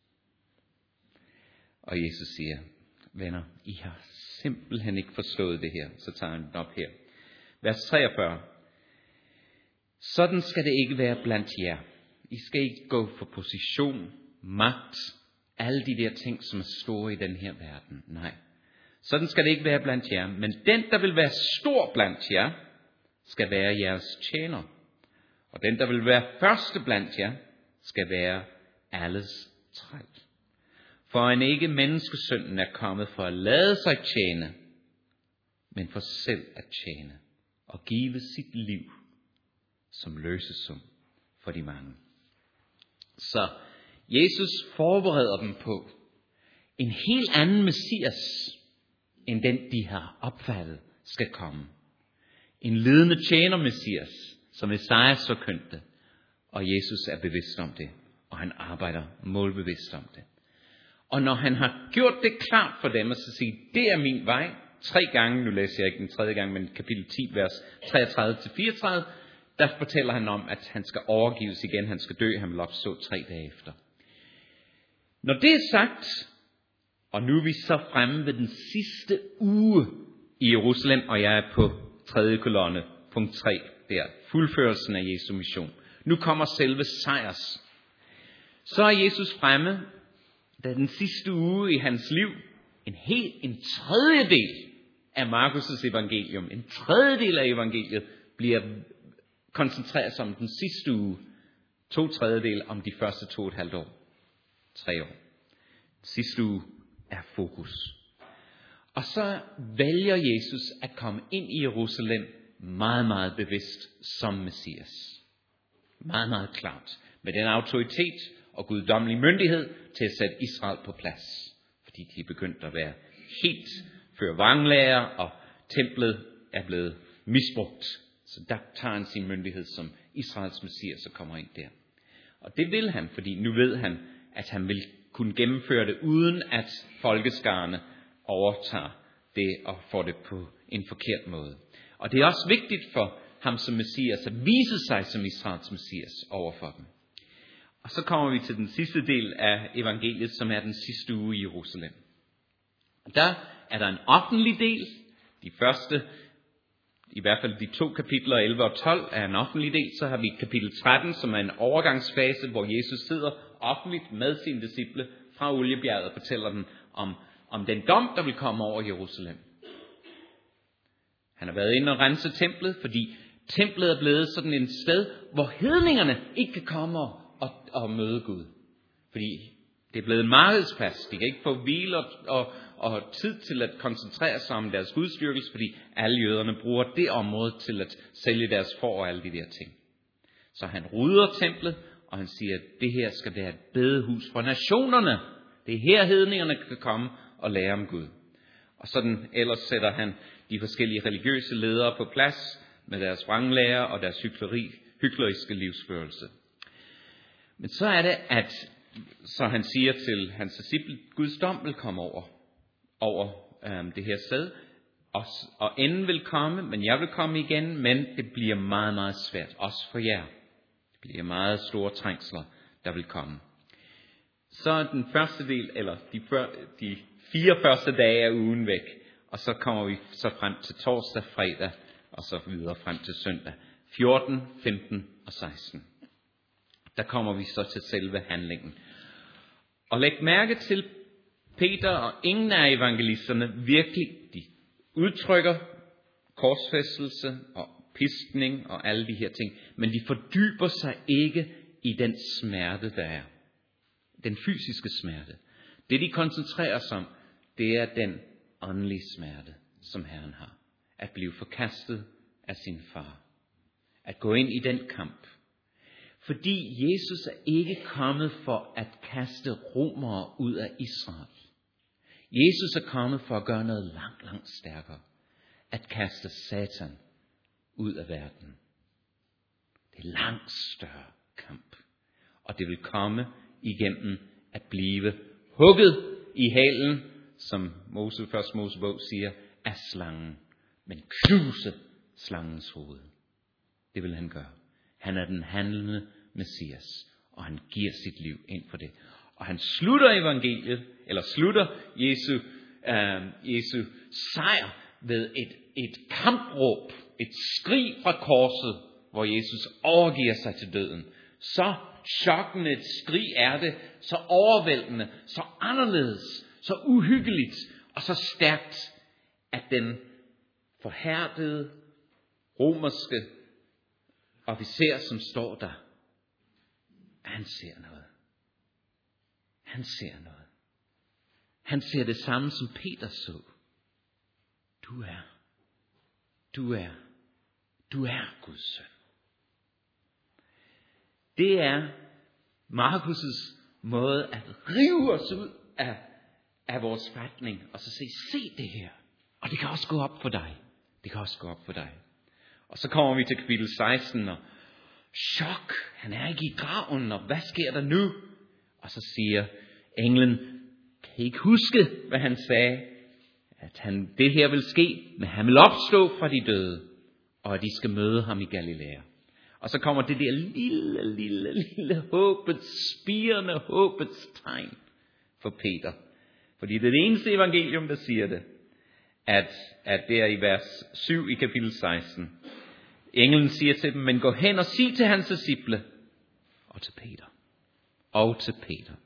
Og Jesus siger, venner, I har simpelthen ikke forstået det her. Så tager han den op her. Vers 43. Sådan skal det ikke være blandt jer. I skal ikke gå for position, magt, alle de der ting, som er store i den her verden. Nej. Sådan skal det ikke være blandt jer. Men den, der vil være stor blandt jer, skal være jeres tjener. Og den, der vil være første blandt jer, skal være alles træl. For en ikke menneskesønnen er kommet for at lade sig tjene, men for selv at tjene og give sit liv som løsesum for de mange. Så Jesus forbereder dem på en helt anden Messias, end den de har opfattet skal komme. En lidende tjener Messias, som Esajas forkyndte, og Jesus er bevidst om det, og han arbejder målbevidst om det. Og når han har gjort det klart for dem, at så sige, det er min vej, 3 gange, nu læser jeg ikke den 3. gang, men kapitel 10, vers 33-34, der fortæller han om, at han skal overgives igen, han skal dø, han vil opstå 3 dage efter. Når det er sagt, og nu er vi så fremme ved den sidste uge i Jerusalem, og jeg er på 3. kolonne, punkt 3, der, fuldførelsen af Jesu mission. Nu kommer selve sejrs. Så er Jesus fremme, da den sidste uge i hans liv, en tredjedel af Markus' evangelium, en tredjedel af evangeliet bliver koncentreret sig om den sidste uge, 2/3 om de første 2,5 år, 3 år. Sidste uge er fokus. Og så vælger Jesus at komme ind i Jerusalem meget, meget bevidst som Messias. Meget, meget klart. Med den autoritet og guddommelig myndighed til at sætte Israel på plads. Fordi de er begyndt at være helt før vranglærer, og templet er blevet misbrugt. Så der tager han sin myndighed som Israels Messias og kommer ind der. Og det vil han, fordi nu ved han, at han vil kunne gennemføre det, uden at folkeskarne overtager det og får det på en forkert måde. Og det er også vigtigt for ham som Messias at vise sig som Israels Messias overfor dem. Og så kommer vi til den sidste del af evangeliet, som er den sidste uge i Jerusalem. Der er der en offentlig del. De første, i hvert fald de 2 kapitler 11 og 12 er en offentlig del. Så har vi kapitel 13, som er en overgangsfase, hvor Jesus sidder offentligt med sine disciple fra Oliebjerget og fortæller dem om den dom, der vil komme over Jerusalem. Han har været inde og rense templet, fordi templet er blevet sådan et sted, hvor hedningerne ikke kan komme og møde Gud. Fordi det er blevet en markedsplads. De kan ikke få hvile og tid til at koncentrere sig om deres gudstyrkelse, fordi alle jøderne bruger det område til at sælge deres får og alle de der ting. Så han rydder templet, og han siger, at det her skal være et bedehus for nationerne. Det er her hedningerne kan komme og lære om Gud. Og sådan ellers sætter han de forskellige religiøse ledere på plads med deres vranglære og deres hykleriske livsførelse. Men så er det, at så han siger til hans disciple, Guds dom vil komme over det her sted, og enden vil komme, men jeg vil komme igen, men det bliver meget, meget svært, også for jer. Det bliver meget store trængsler, der vil komme. Så er den første del, eller de 4 første dage af ugen væk, og så kommer vi så frem til torsdag, fredag, og så videre frem til søndag. 14, 15 og 16. Der kommer vi så til selve handlingen. Og læg mærke til, Peter og ingen af evangelisterne virkelig, de udtrykker korsfæstelse og piskning og alle de her ting, men de fordyber sig ikke i den smerte, der er. Den fysiske smerte. Det de koncentrerer sig om, det er den åndelige smerte, som Herren har. At blive forkastet af sin far. At gå ind i den kamp. Fordi Jesus er ikke kommet for at kaste romere ud af Israel. Jesus er kommet for at gøre noget langt, langt stærkere. At kaste Satan ud af verden. Det er langt større kamp. Og det vil komme igennem at blive hugget i hælen, som Første Mosebog siger, af slangen. Men knuse slangens hoved. Det vil han gøre. Han er den handlende Messias, og han giver sit liv ind for det. Og han slutter evangeliet, eller slutter Jesu sejr ved et kampråb, et skrig fra korset, hvor Jesus overgiver sig til døden. Så chokkende et skrig er det, så overvældende, så anderledes, så uhyggeligt og så stærkt, at den forhærdede romerske officer, som står der, han ser noget. Han ser noget. Han ser det samme, som Peter så. Du er Guds søn. Det er Markus' måde at rive os ud af vores fatning, og så se det her. Og det kan også gå op for dig. Det kan også gå op for dig. Og så kommer vi til kapitel 16, og chok, han er ikke i graven, og hvad sker der nu? Og så siger englen, kan I ikke huske, hvad han sagde? At det her vil ske, men han vil opstå fra de døde, og at de skal møde ham i Galilea. Og så kommer det der lille spirende håbets tegn for Peter. Fordi det er det eneste evangelium, der siger det, at det er i vers 7 i kapitel 16. Englen siger til dem, men gå hen og sig til hans disciple, og til Peter,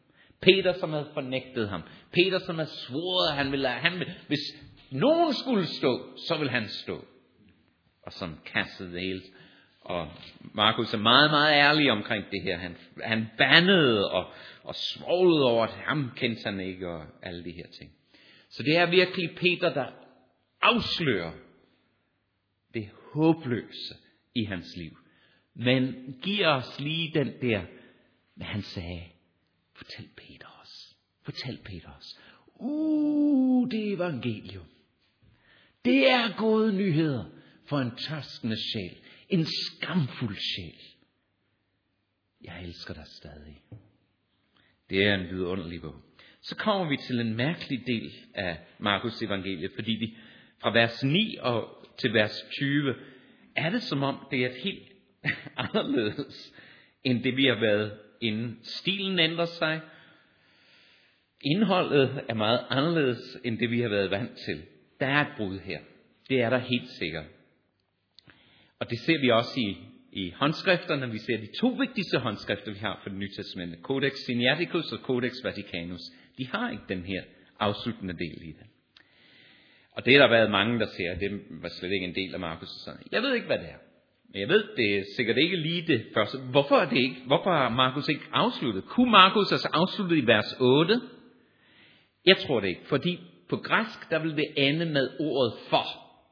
Peter, som havde fornægtet ham. Peter, som havde svoret, at hvis nogen skulle stå, så ville han stå. Og som kastede det hele. Og Markus er meget, meget ærlig omkring det her. Han bandede og svoglede over, at ham kendte han ikke, og alle de her ting. Så det er virkelig Peter, der afslører det håbløse i hans liv. Men giver os lige den der, hvad han sagde. Fortæl Peter os. Fortæl Peter os. Det er evangelium. Det er gode nyheder for en tørstende sjæl. En skamfuld sjæl. Jeg elsker dig stadig. Det er en vidunderlig bog. Så kommer vi til en mærkelig del af Markus evangeliet, fordi vi fra vers 9 og til vers 20, er det som om det er et helt anderledes, end det vi har været inden. Stilen ændrer sig. Indholdet er meget anderledes, end det vi har været vant til. Der er et brud her. Det er der helt sikkert. Og det ser vi også i håndskrifterne. Vi ser de to vigtigste håndskrifter, vi har for det Nye Testamente. Codex Sinaiticus og Codex Vaticanus. De har ikke den her afsluttende del i det. Og det har der været mange, der siger, at det var slet ikke en del af Markus. Jeg ved ikke, hvad det er. Men jeg ved, det er sikkert ikke lige det første. Hvorfor har Markus ikke afsluttet? Kunne Markus altså afsluttet i vers 8? Jeg tror det ikke, fordi på græsk, der vil det ende med ordet for.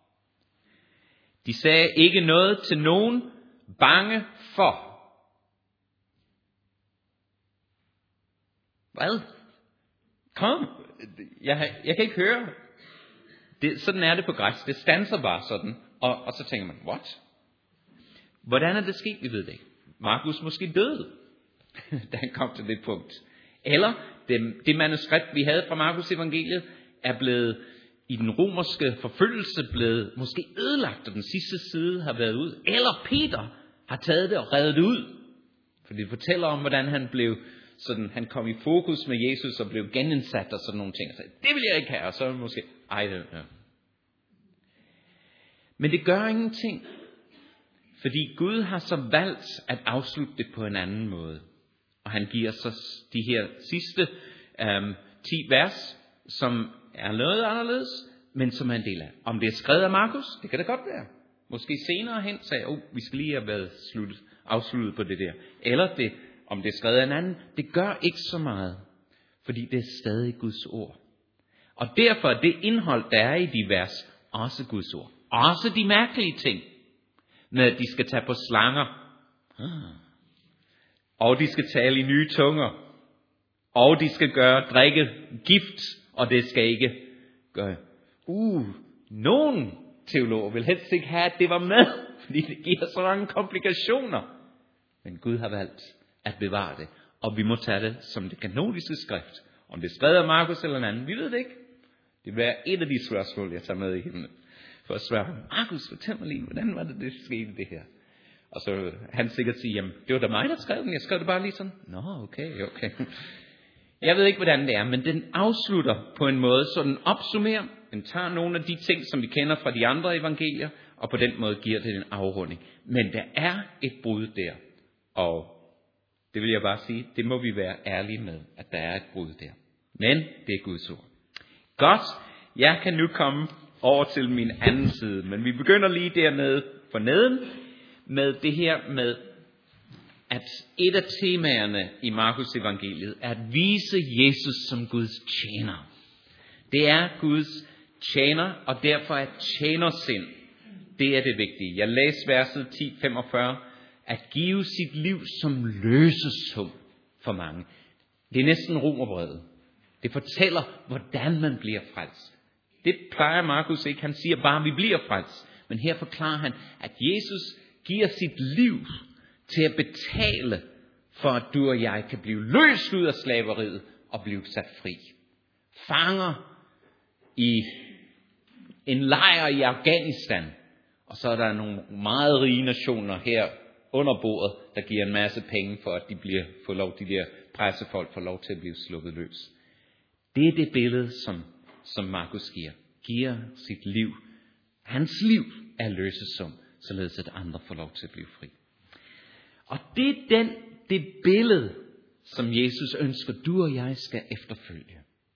De sagde ikke noget til nogen, bange for. Hvad? Kom, jeg kan ikke høre. Sådan er det på græsk. Det standser bare sådan. Og så tænker man, what? Hvordan er det sket? Vi ved det ikke. Markus måske døde, da han kom til det punkt. Eller det manuskript, vi havde fra Markus evangeliet, er blevet i den romerske forfølgelse blevet måske ødelagt, og den sidste side har været ud. Eller Peter har taget det og reddet det ud. For det fortæller om, hvordan han blev sådan, han kom i fokus med Jesus og blev genindsat og sådan nogle ting. Og sagde, det vil jeg ikke have, og så måske, Men det gør ingenting. Fordi Gud har så valgt at afslutte det på en anden måde. Og han giver så de her sidste 10 vers, som er noget anderledes, men som er en del af. Om det er skrevet af Markus, det kan det godt være. Måske senere hen sagde, vi skal lige have været afsluttet på det der. Eller om det er skrevet af en anden, det gør ikke så meget. Fordi det er stadig Guds ord. Og derfor er det indhold, der er i de vers, også Guds ord. Også de mærkelige ting. Med at de skal tage på slanger. Og de skal tale i nye tunger. Og de skal drikke gift. Og det skal ikke gøre. Nogen teologer vil helst ikke have, at det var med. Fordi det giver så mange komplikationer. Men Gud har valgt at bevare det. Og vi må tage det som det kanoniske skrift. Om det er skrevet af Markus eller en anden, vi ved det ikke. Det vil være et af de spørgsmål, jeg tager med i himlen. For at svare, Markus, fortæl mig lige, hvordan var det skete det her? Og så han sikkert sige, jamen, det var da mig, der skrev den. Jeg skrev det bare lige sådan. Nå, okay. Jeg ved ikke, hvordan det er, men den afslutter på en måde, så den opsummerer. Den tager nogle af de ting, som vi kender fra de andre evangelier, og på den måde giver det en afrunding. Men der er et brud der. Og det vil jeg bare sige, det må vi være ærlige med, at der er et brud der. Men det er Guds ord. Godt, jeg kan nu komme over til min anden side, men vi begynder lige dernede for neden med det her med, at et af temaerne i Markus evangeliet er at vise Jesus som Guds tjener. Det er Guds tjener, og derfor er tjenersind. Det er det vigtige. Jeg læser verset 10:45. At give sit liv som løsesum for mange. Det er næsten romerbrevet. Det fortæller, hvordan man bliver frelst. Det plejer Markus ikke. Han siger bare, at vi bliver frelst. Men her forklarer han, at Jesus giver sit liv til at betale for, at du og jeg kan blive løst ud af slaveriet og blive sat fri. Fanger i en lejr i Afghanistan. Og så er der nogle meget rige nationer her under bordet, der giver en masse penge for, at de der pressefolk får lov til at blive sluppet løs. Det er det billede, som Markus giver sit liv. Hans liv er løsesum, således at andre får lov til at blive fri. Og det er det billede, som Jesus ønsker, du og jeg skal efterfølge.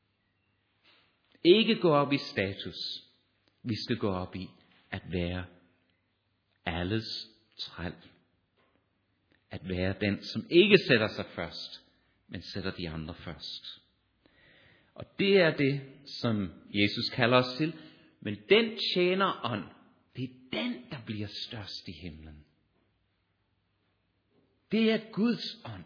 Ikke gå op i status. Vi skal gå op i at være alles træl. At være den, som ikke sætter sig først, men sætter de andre først. Og det er det, som Jesus kalder os til. Men den tjenerånd, det er den, der bliver størst i himlen. Det er Guds ånd.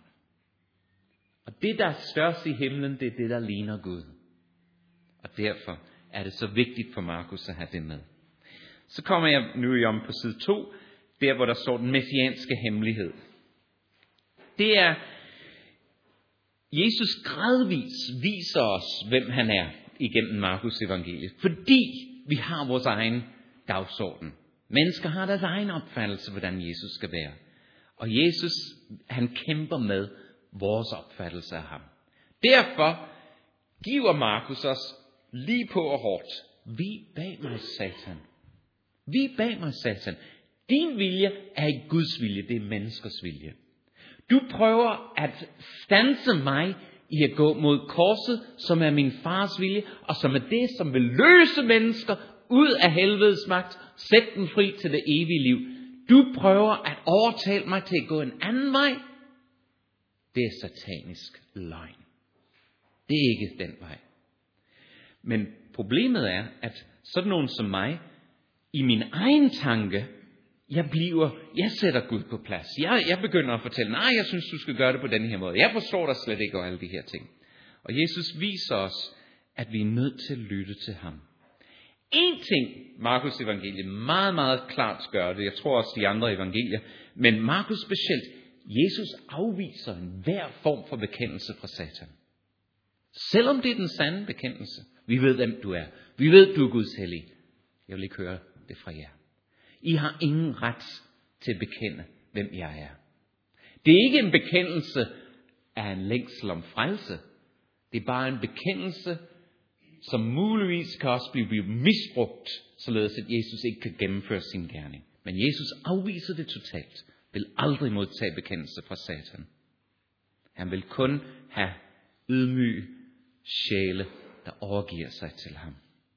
Og det, der er størst i himlen, det er det, der ligner Gud. Og derfor er det så vigtigt for Markus at have det med. Så kommer jeg nu om på side 2, der hvor der står den messianske hemmelighed. Det er, Jesus gradvis viser os, hvem han er igennem Markus evangeliet. Fordi vi har vores egen dagsorden. Mennesker har deres egen opfattelse, hvordan Jesus skal være. Og Jesus, han kæmper med vores opfattelse af ham. Derfor giver Markus os lige på og hårdt. Vi bag mig, Satan. Vi bag mig, Satan. Din vilje er ikke Guds vilje, det er menneskers vilje. Du prøver at standse mig i at gå mod korset, som er min fars vilje, og som er det, som vil løse mennesker ud af helvedes magt, sætte dem fri til det evige liv. Du prøver at overtale mig til at gå en anden vej. Det er satanisk løgn. Det er ikke den vej. Men problemet er, at sådan nogen som mig, i min egen tanke, jeg sætter Gud på plads. Jeg begynder at fortælle, nej, jeg synes, du skal gøre det på den her måde. Jeg forstår dig slet ikke og alle de her ting. Og Jesus viser os, at vi er nødt til at lytte til ham. En ting, Markus evangeliet meget, meget klart gør det, jeg tror også de andre evangelier, men Markus specielt, Jesus afviser enhver form for bekendelse fra Satan. Selvom det er den sande bekendelse. Vi ved, hvem du er. Vi ved, du er Guds hellige. Jeg vil ikke høre det fra jer. I har ingen ret til at bekende, hvem jeg er. Det er ikke en bekendelse af en længsel om frelse. Det er bare en bekendelse, som muligvis kan også blive misbrugt, således at Jesus ikke kan gennemføre sin gerning. Men Jesus afviser det totalt. Vil aldrig modtage bekendelse fra Satan. Han vil kun have ydmyge sjæle, der overgiver sig til ham.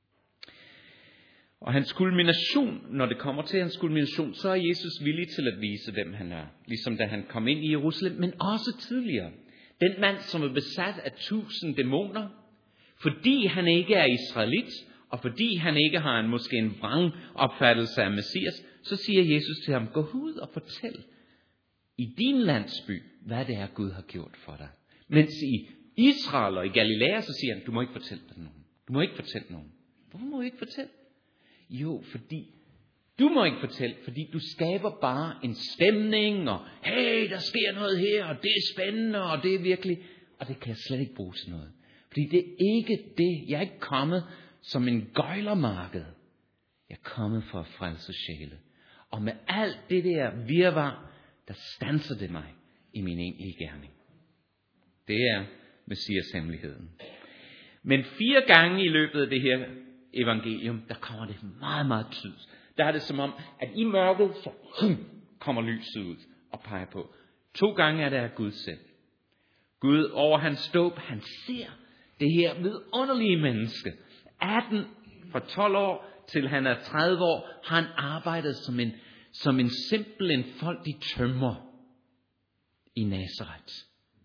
Og hans kulmination, når det kommer til hans kulmination, så er Jesus villig til at vise, hvem han er. Ligesom da han kom ind i Jerusalem, men også tidligere. Den mand, som er besat af 1000 dæmoner, fordi han ikke er israelit, og fordi han ikke har måske en vrang opfattelse af Messias, så siger Jesus til ham, gå ud og fortæl i din landsby, hvad det er, Gud har gjort for dig. Mens i Israel og i Galilea, så siger han, du må ikke fortælle det nogen. Du må ikke fortælle nogen. Hvorfor må du ikke fortælle? Jo, du må ikke fortælle, fordi du skaber bare en stemning, og hey, der sker noget her, og det er spændende, og det er virkelig, og det kan jeg slet ikke bruge til noget. Fordi det er ikke det, jeg er ikke kommet som en gøjlermarked. Jeg er kommet for at frelse sjæle. Og med alt det der virvar, der standser det mig i min egentlige gerning. Det er Messias hemmeligheden. Men 4 gange i løbet af det her evangelium, der kommer det meget, meget tydeligt. Der er det som om, at i mørket, så kommer lyset ud og peger på. 2 gange er det af Gud selv. Gud over hans dåb, han ser det her vidunderlige menneske. 18 fra 12 år til han er 30 år, har han arbejdet som en simpel, enfoldig tømrer i Nazareth.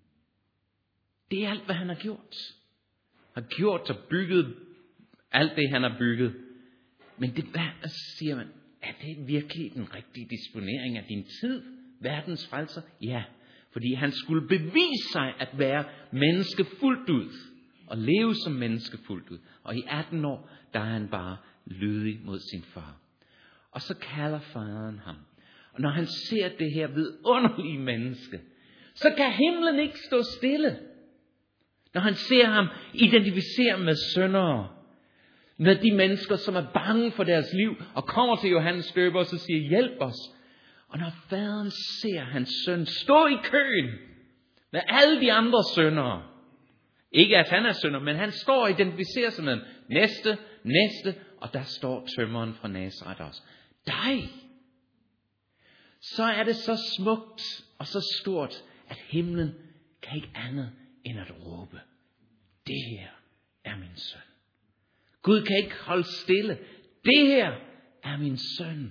Det er alt, hvad han har gjort. Han har gjort og bygget alt det, han har bygget. Men det hvad siger man, er det virkelig den rigtige disponering af din tid? Verdens frelser? Ja, fordi han skulle bevise sig at være menneske fuldt ud. Og leve som menneske fuldt ud. Og i 18 år, der er han bare lydig mod sin far. Og så kalder faderen ham. Og når han ser det her vidunderlige menneske, så kan himlen ikke stå stille. Når han ser ham identificere med syndere, med de mennesker, som er bange for deres liv, og kommer til Johannes døber og så siger, hjælp os. Og når faderen ser hans søn stå i køen med alle de andre syndere, ikke at han er synder, men han står og identificerer sig med næste, og der står tømmeren fra Nazareth også. Dig! Så er det så smukt og så stort, at himlen kan ikke andet end at råbe, det her er min søn. Gud kan ikke holde stille. Det her er min søn.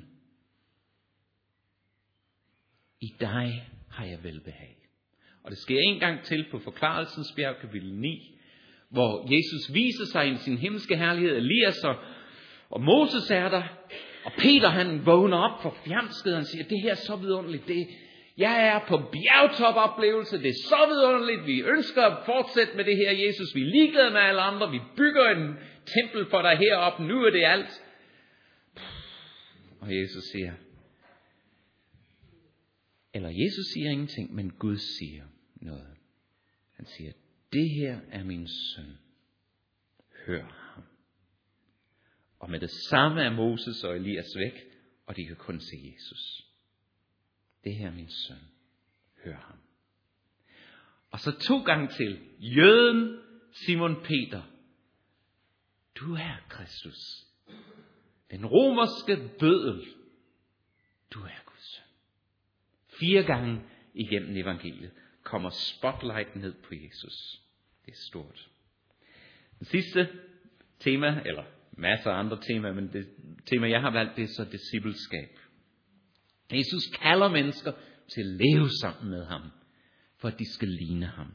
I dig har jeg velbehag. Og det sker en gang til på Forklarelsens bjerg, kapitel 9, hvor Jesus viser sig i sin himmelske herlighed. Elias og Moses er der. Og Peter han vågner op for fjamsket, og han siger, det her er så vidunderligt. Jeg er på bjergtopoplevelse, det er så vidunderligt. Vi ønsker at fortsætte med det her, Jesus. Vi er ligeglade med alle andre. Vi bygger en tempel for dig heroppe. Nu er det alt. Og Jesus siger, eller Jesus siger ingenting, men Gud siger noget. Han siger, det her er min søn. Hør ham. Og med det samme er Moses og Elias væk, og de kan kun se Jesus. Det her er min søn. Hør ham. Og så 2 gange til. Jøden Simon Peter. Du er Kristus. Den romerske bøddel. Du er Guds søn. 4 gange igennem evangeliet kommer spotlight ned på Jesus. Det er stort. Det sidste tema, eller masser af andre temaer, men det tema jeg har valgt, det er så discipleskab. Jesus kalder mennesker til at leve sammen med ham, for at de skal ligne ham.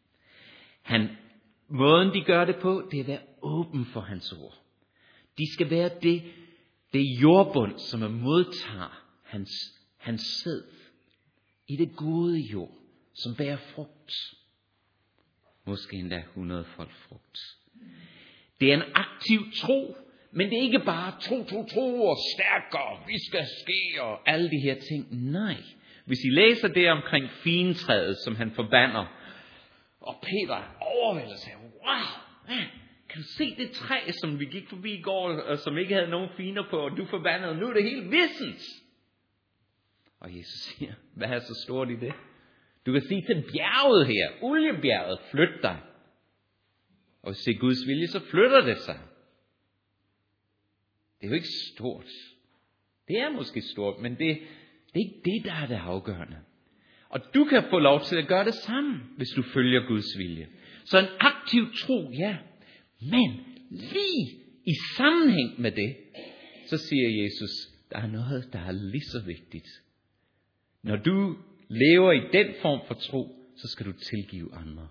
Måden de gør det på, det er at være åben for hans ord. De skal være det jordbund, som modtager hans sæd i det gode jord, som bærer frugt. Måske endda 100-fold frugt. Det er en aktiv tro, men det er ikke bare tro og stærkere, vi skal ske og alle de her ting. Nej, hvis I læser det omkring fintræet, som han forbander, og Peter overvælder og siger, wow, kan du se det træ, som vi gik forbi i går, og som ikke havde nogen finer på, og du forbandede, nu er det helt vissent. Og Jesus siger, hvad er så stort i det? Du kan sige til bjerget her, oliebjerget, flyt dig. Og hvis det er Guds vilje, så flytter det sig. Det er jo ikke stort. Det er måske stort, men det er ikke det, der er det afgørende. Og du kan få lov til at gøre det samme, hvis du følger Guds vilje. Så en aktiv tro, ja. Men lige i sammenhæng med det, så siger Jesus, der er noget, der er lige så vigtigt. Når du lever i den form for tro, så skal du tilgive andre.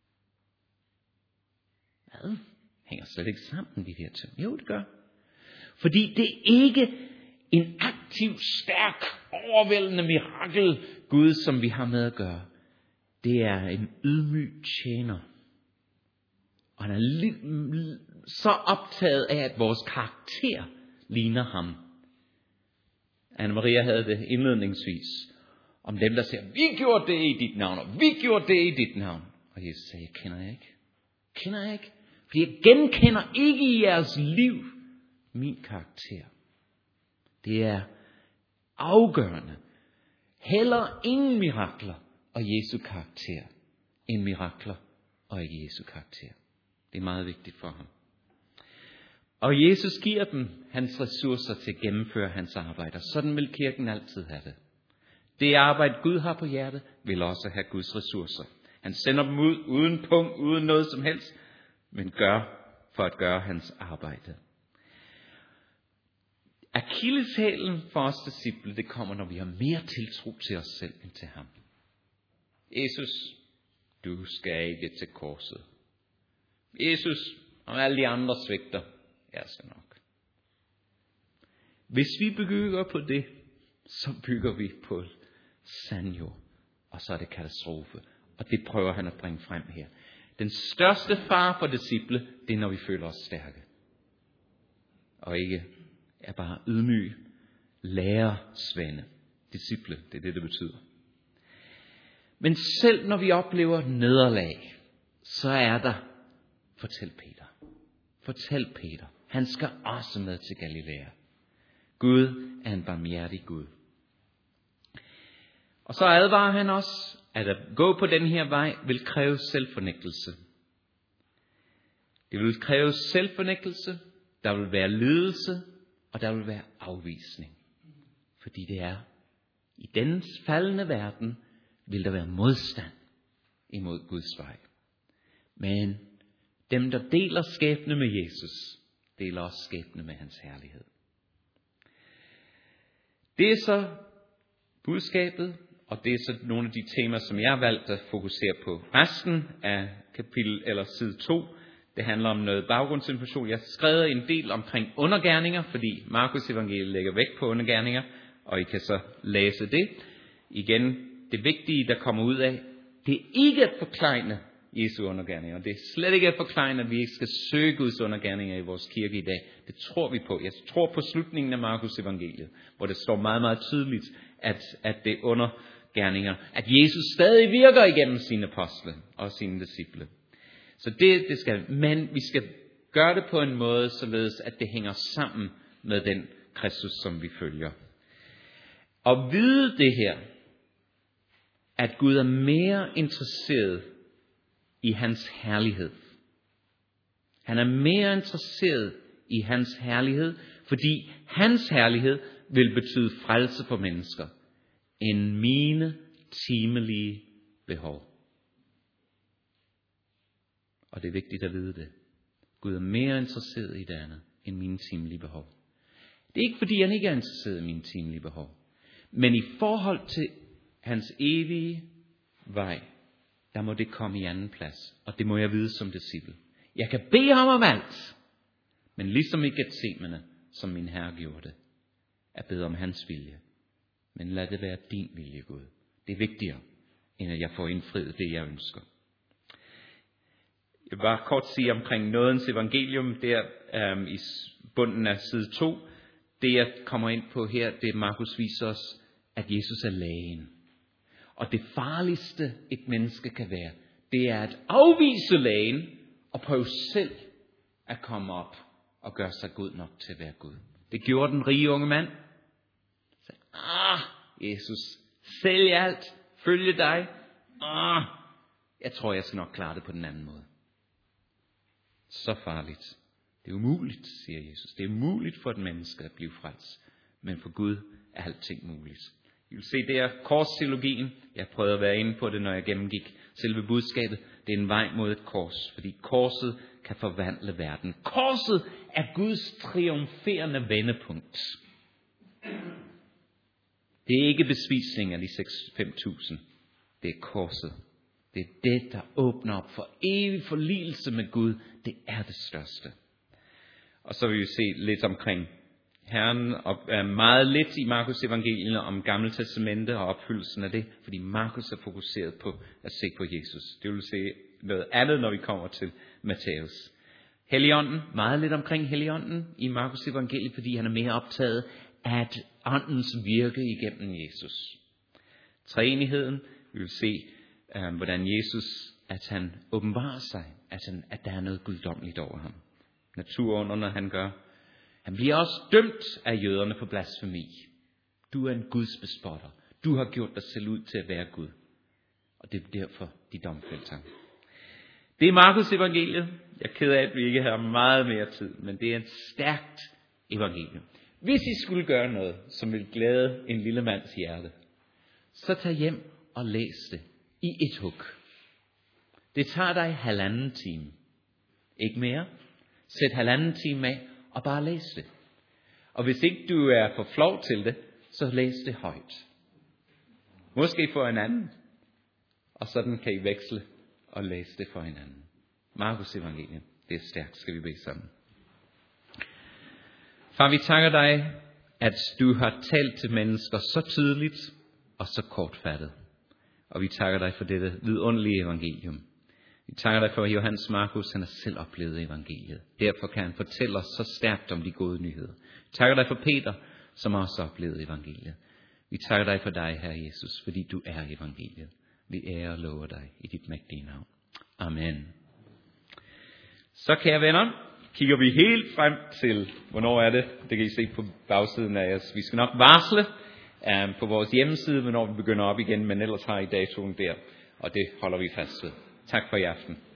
Hvad? Hænger slet ikke sammen, de der ting? Jo, det gør. Fordi det er ikke en aktiv, stærk, overvældende mirakel Gud, som vi har med at gøre. Det er en ydmyg tjener. Og han er så optaget af, at vores karakter ligner ham. Anne-Maria havde det indledningsvis om dem, der siger, vi gjorde det i dit navn, og vi gjorde det i dit navn. Og Jesus sagde, jeg kender jer ikke. Kender jeg ikke? Fordi jeg genkender ikke i jeres liv min karakter. Det er afgørende. Heller ingen mirakler og Jesu karakter end mirakler og ikke Jesu karakter. Det er meget vigtigt for ham. Og Jesus giver dem hans ressourcer til at gennemføre hans arbejde. Og sådan vil kirken altid have det. Det arbejde Gud har på hjertet, vil også have Guds ressourcer. Han sender dem ud uden punkt, uden noget som helst, men gør for at gøre hans arbejde. Akilleshælen for os disciple, det kommer, når vi har mere tiltro til os selv end til ham. Jesus, du skal ikke til korset. Jesus, og alle de andre svigter, jeg skal nok. Hvis vi bygger på det, så bygger vi på sandjord, og så er det katastrofe. Og det prøver han at bringe frem her. Den største fare for disciple, det er, når vi føler os stærke. Og ikke er bare ydmyge, lærersvende. Disciple, det er det, det betyder. Men selv når vi oplever nederlag, så er der, fortæl Peter, han skal også med til Galilea. Gud er en barmhjertig Gud. Og så advarer han os, at gå på den her vej vil kræve selvfornægtelse. Det vil kræve selvfornægtelse, der vil være lidelse, og der vil være afvisning. Fordi det er, i dens faldende verden, vil der være modstand imod Guds vej. Men dem, der deler skæbne med Jesus, deler også skæbne med hans herlighed. Det er så budskabet, og det er så nogle af de temaer, som jeg har valgt at fokusere på. Resten af kapitel eller side 2, det handler om noget baggrundsinformation. Jeg har skrevet en del omkring undergerninger, fordi Markus evangeliet lægger vægt på undergerninger, og I kan så læse det. Igen, det vigtige, der kommer ud af, det er ikke at forklejne Jesu undergerninger. Det er slet ikke at forklejne, at vi ikke skal søge Guds undergerninger i vores kirke i dag. Det tror vi på. Jeg tror på slutningen af Markus evangeliet, hvor det står meget, meget tydeligt, at det er undergerninger. At Jesus stadig virker igennem sine apostle og sine disciple. Så det skal, men vi skal gøre det på en måde, således at det hænger sammen med den Kristus, som vi følger. Og vide det her, at Gud er mere interesseret i hans herlighed. Han er mere interesseret i hans herlighed, fordi hans herlighed vil betyde frelse for mennesker, end mine timelige behov. Og det er vigtigt at vide det. Gud er mere interesseret i det andet, end mine timelige behov. Det er ikke fordi han ikke er interesseret i mine timelige behov. Men i forhold til hans evige vej, der må det komme i anden plads. Og det må jeg vide som disciple. Jeg kan bede ham om alt. Men ligesom i Getsemane, som min Herre gjorde det, at bede om hans vilje. Men lad det være din vilje, Gud. Det er vigtigere, end at jeg får indfriet det, jeg ønsker. Jeg vil bare kort sige omkring nådens evangelium, der i bunden af side 2. Det jeg kommer ind på her, det Markus viser os, at Jesus er lægen. Og det farligste et menneske kan være, det er at afvise lægen og prøve selv at komme op og gøre sig god nok til at være Gud. Det gjorde den rige unge mand. Så, Jesus, sælg alt, følge dig. Jeg tror, jeg skal nok klare det på den anden måde. Så farligt. Det er umuligt, siger Jesus. Det er umuligt for et menneske at blive frelst. Men for Gud er alting muligt. I vil se, det er korsteologien. Jeg prøvede at være inde på det, når jeg gennemgik selve budskabet. Det er en vej mod et kors, fordi korset kan forvandle verden. Korset er Guds triumferende vendepunkt. Det er ikke bespisning af de 5.000. Det er korset. Det er det, der åbner op for evig forligelse med Gud. Det er det største. Og så vil vi se lidt omkring Herren, og meget lidt i Markus evangeliet om Gamle Testamente og opfyldelsen af det, fordi Markus er fokuseret på at se på Jesus. Det vil se noget andet, når vi kommer til Matthæus. Helligånden, meget lidt omkring Helligånden i Markus evangeliet, fordi han er mere optaget af åndens virke igennem Jesus. Treenigheden, vi vil se, hvordan Jesus, at han åbenbarer sig, at der er noget guddommeligt over ham. Naturunderne han gør. Han bliver også dømt af jøderne for blasfemi. Du er en gudsbespotter. Du har gjort dig selv ud til at være Gud. Og det er derfor, de domfældte ham. Det er Markus evangeliet. Jeg er ked af, at vi ikke har meget mere tid, men det er et stærkt evangelium. Hvis I skulle gøre noget, som vil glæde en lille mands hjerte, så tag hjem og læs det i et hug. Det tager dig 1,5 time. Ikke mere. Sæt 1,5 time af og bare læs det. Og hvis ikke du er for flov til det, så læs det højt. Måske for en anden. Og sådan kan I veksle og læse det for hinanden. Markus evangelium, det er stærkt, skal vi bede sammen. Far, vi takker dig, at du har talt til mennesker så tydeligt og så kortfattet. Og vi takker dig for dette vidunderlige evangelium. Vi takker dig for, at Johannes Markus, han har selv oplevet evangeliet. Derfor kan han fortælle os så stærkt om de gode nyheder. Vi takker dig for Peter, som også har oplevet evangeliet. Vi takker dig for dig, Herre Jesus, fordi du er evangeliet. Vi ærer og lover dig i dit mægtige navn. Amen. Så kære venner, kigger vi helt frem til, hvornår er det? Det kan I se på bagsiden af os. Vi skal nok varsle på vores hjemmeside, hvornår vi begynder op igen, men ellers har I datoen der, og det holder vi fast ved. Tak for i aften.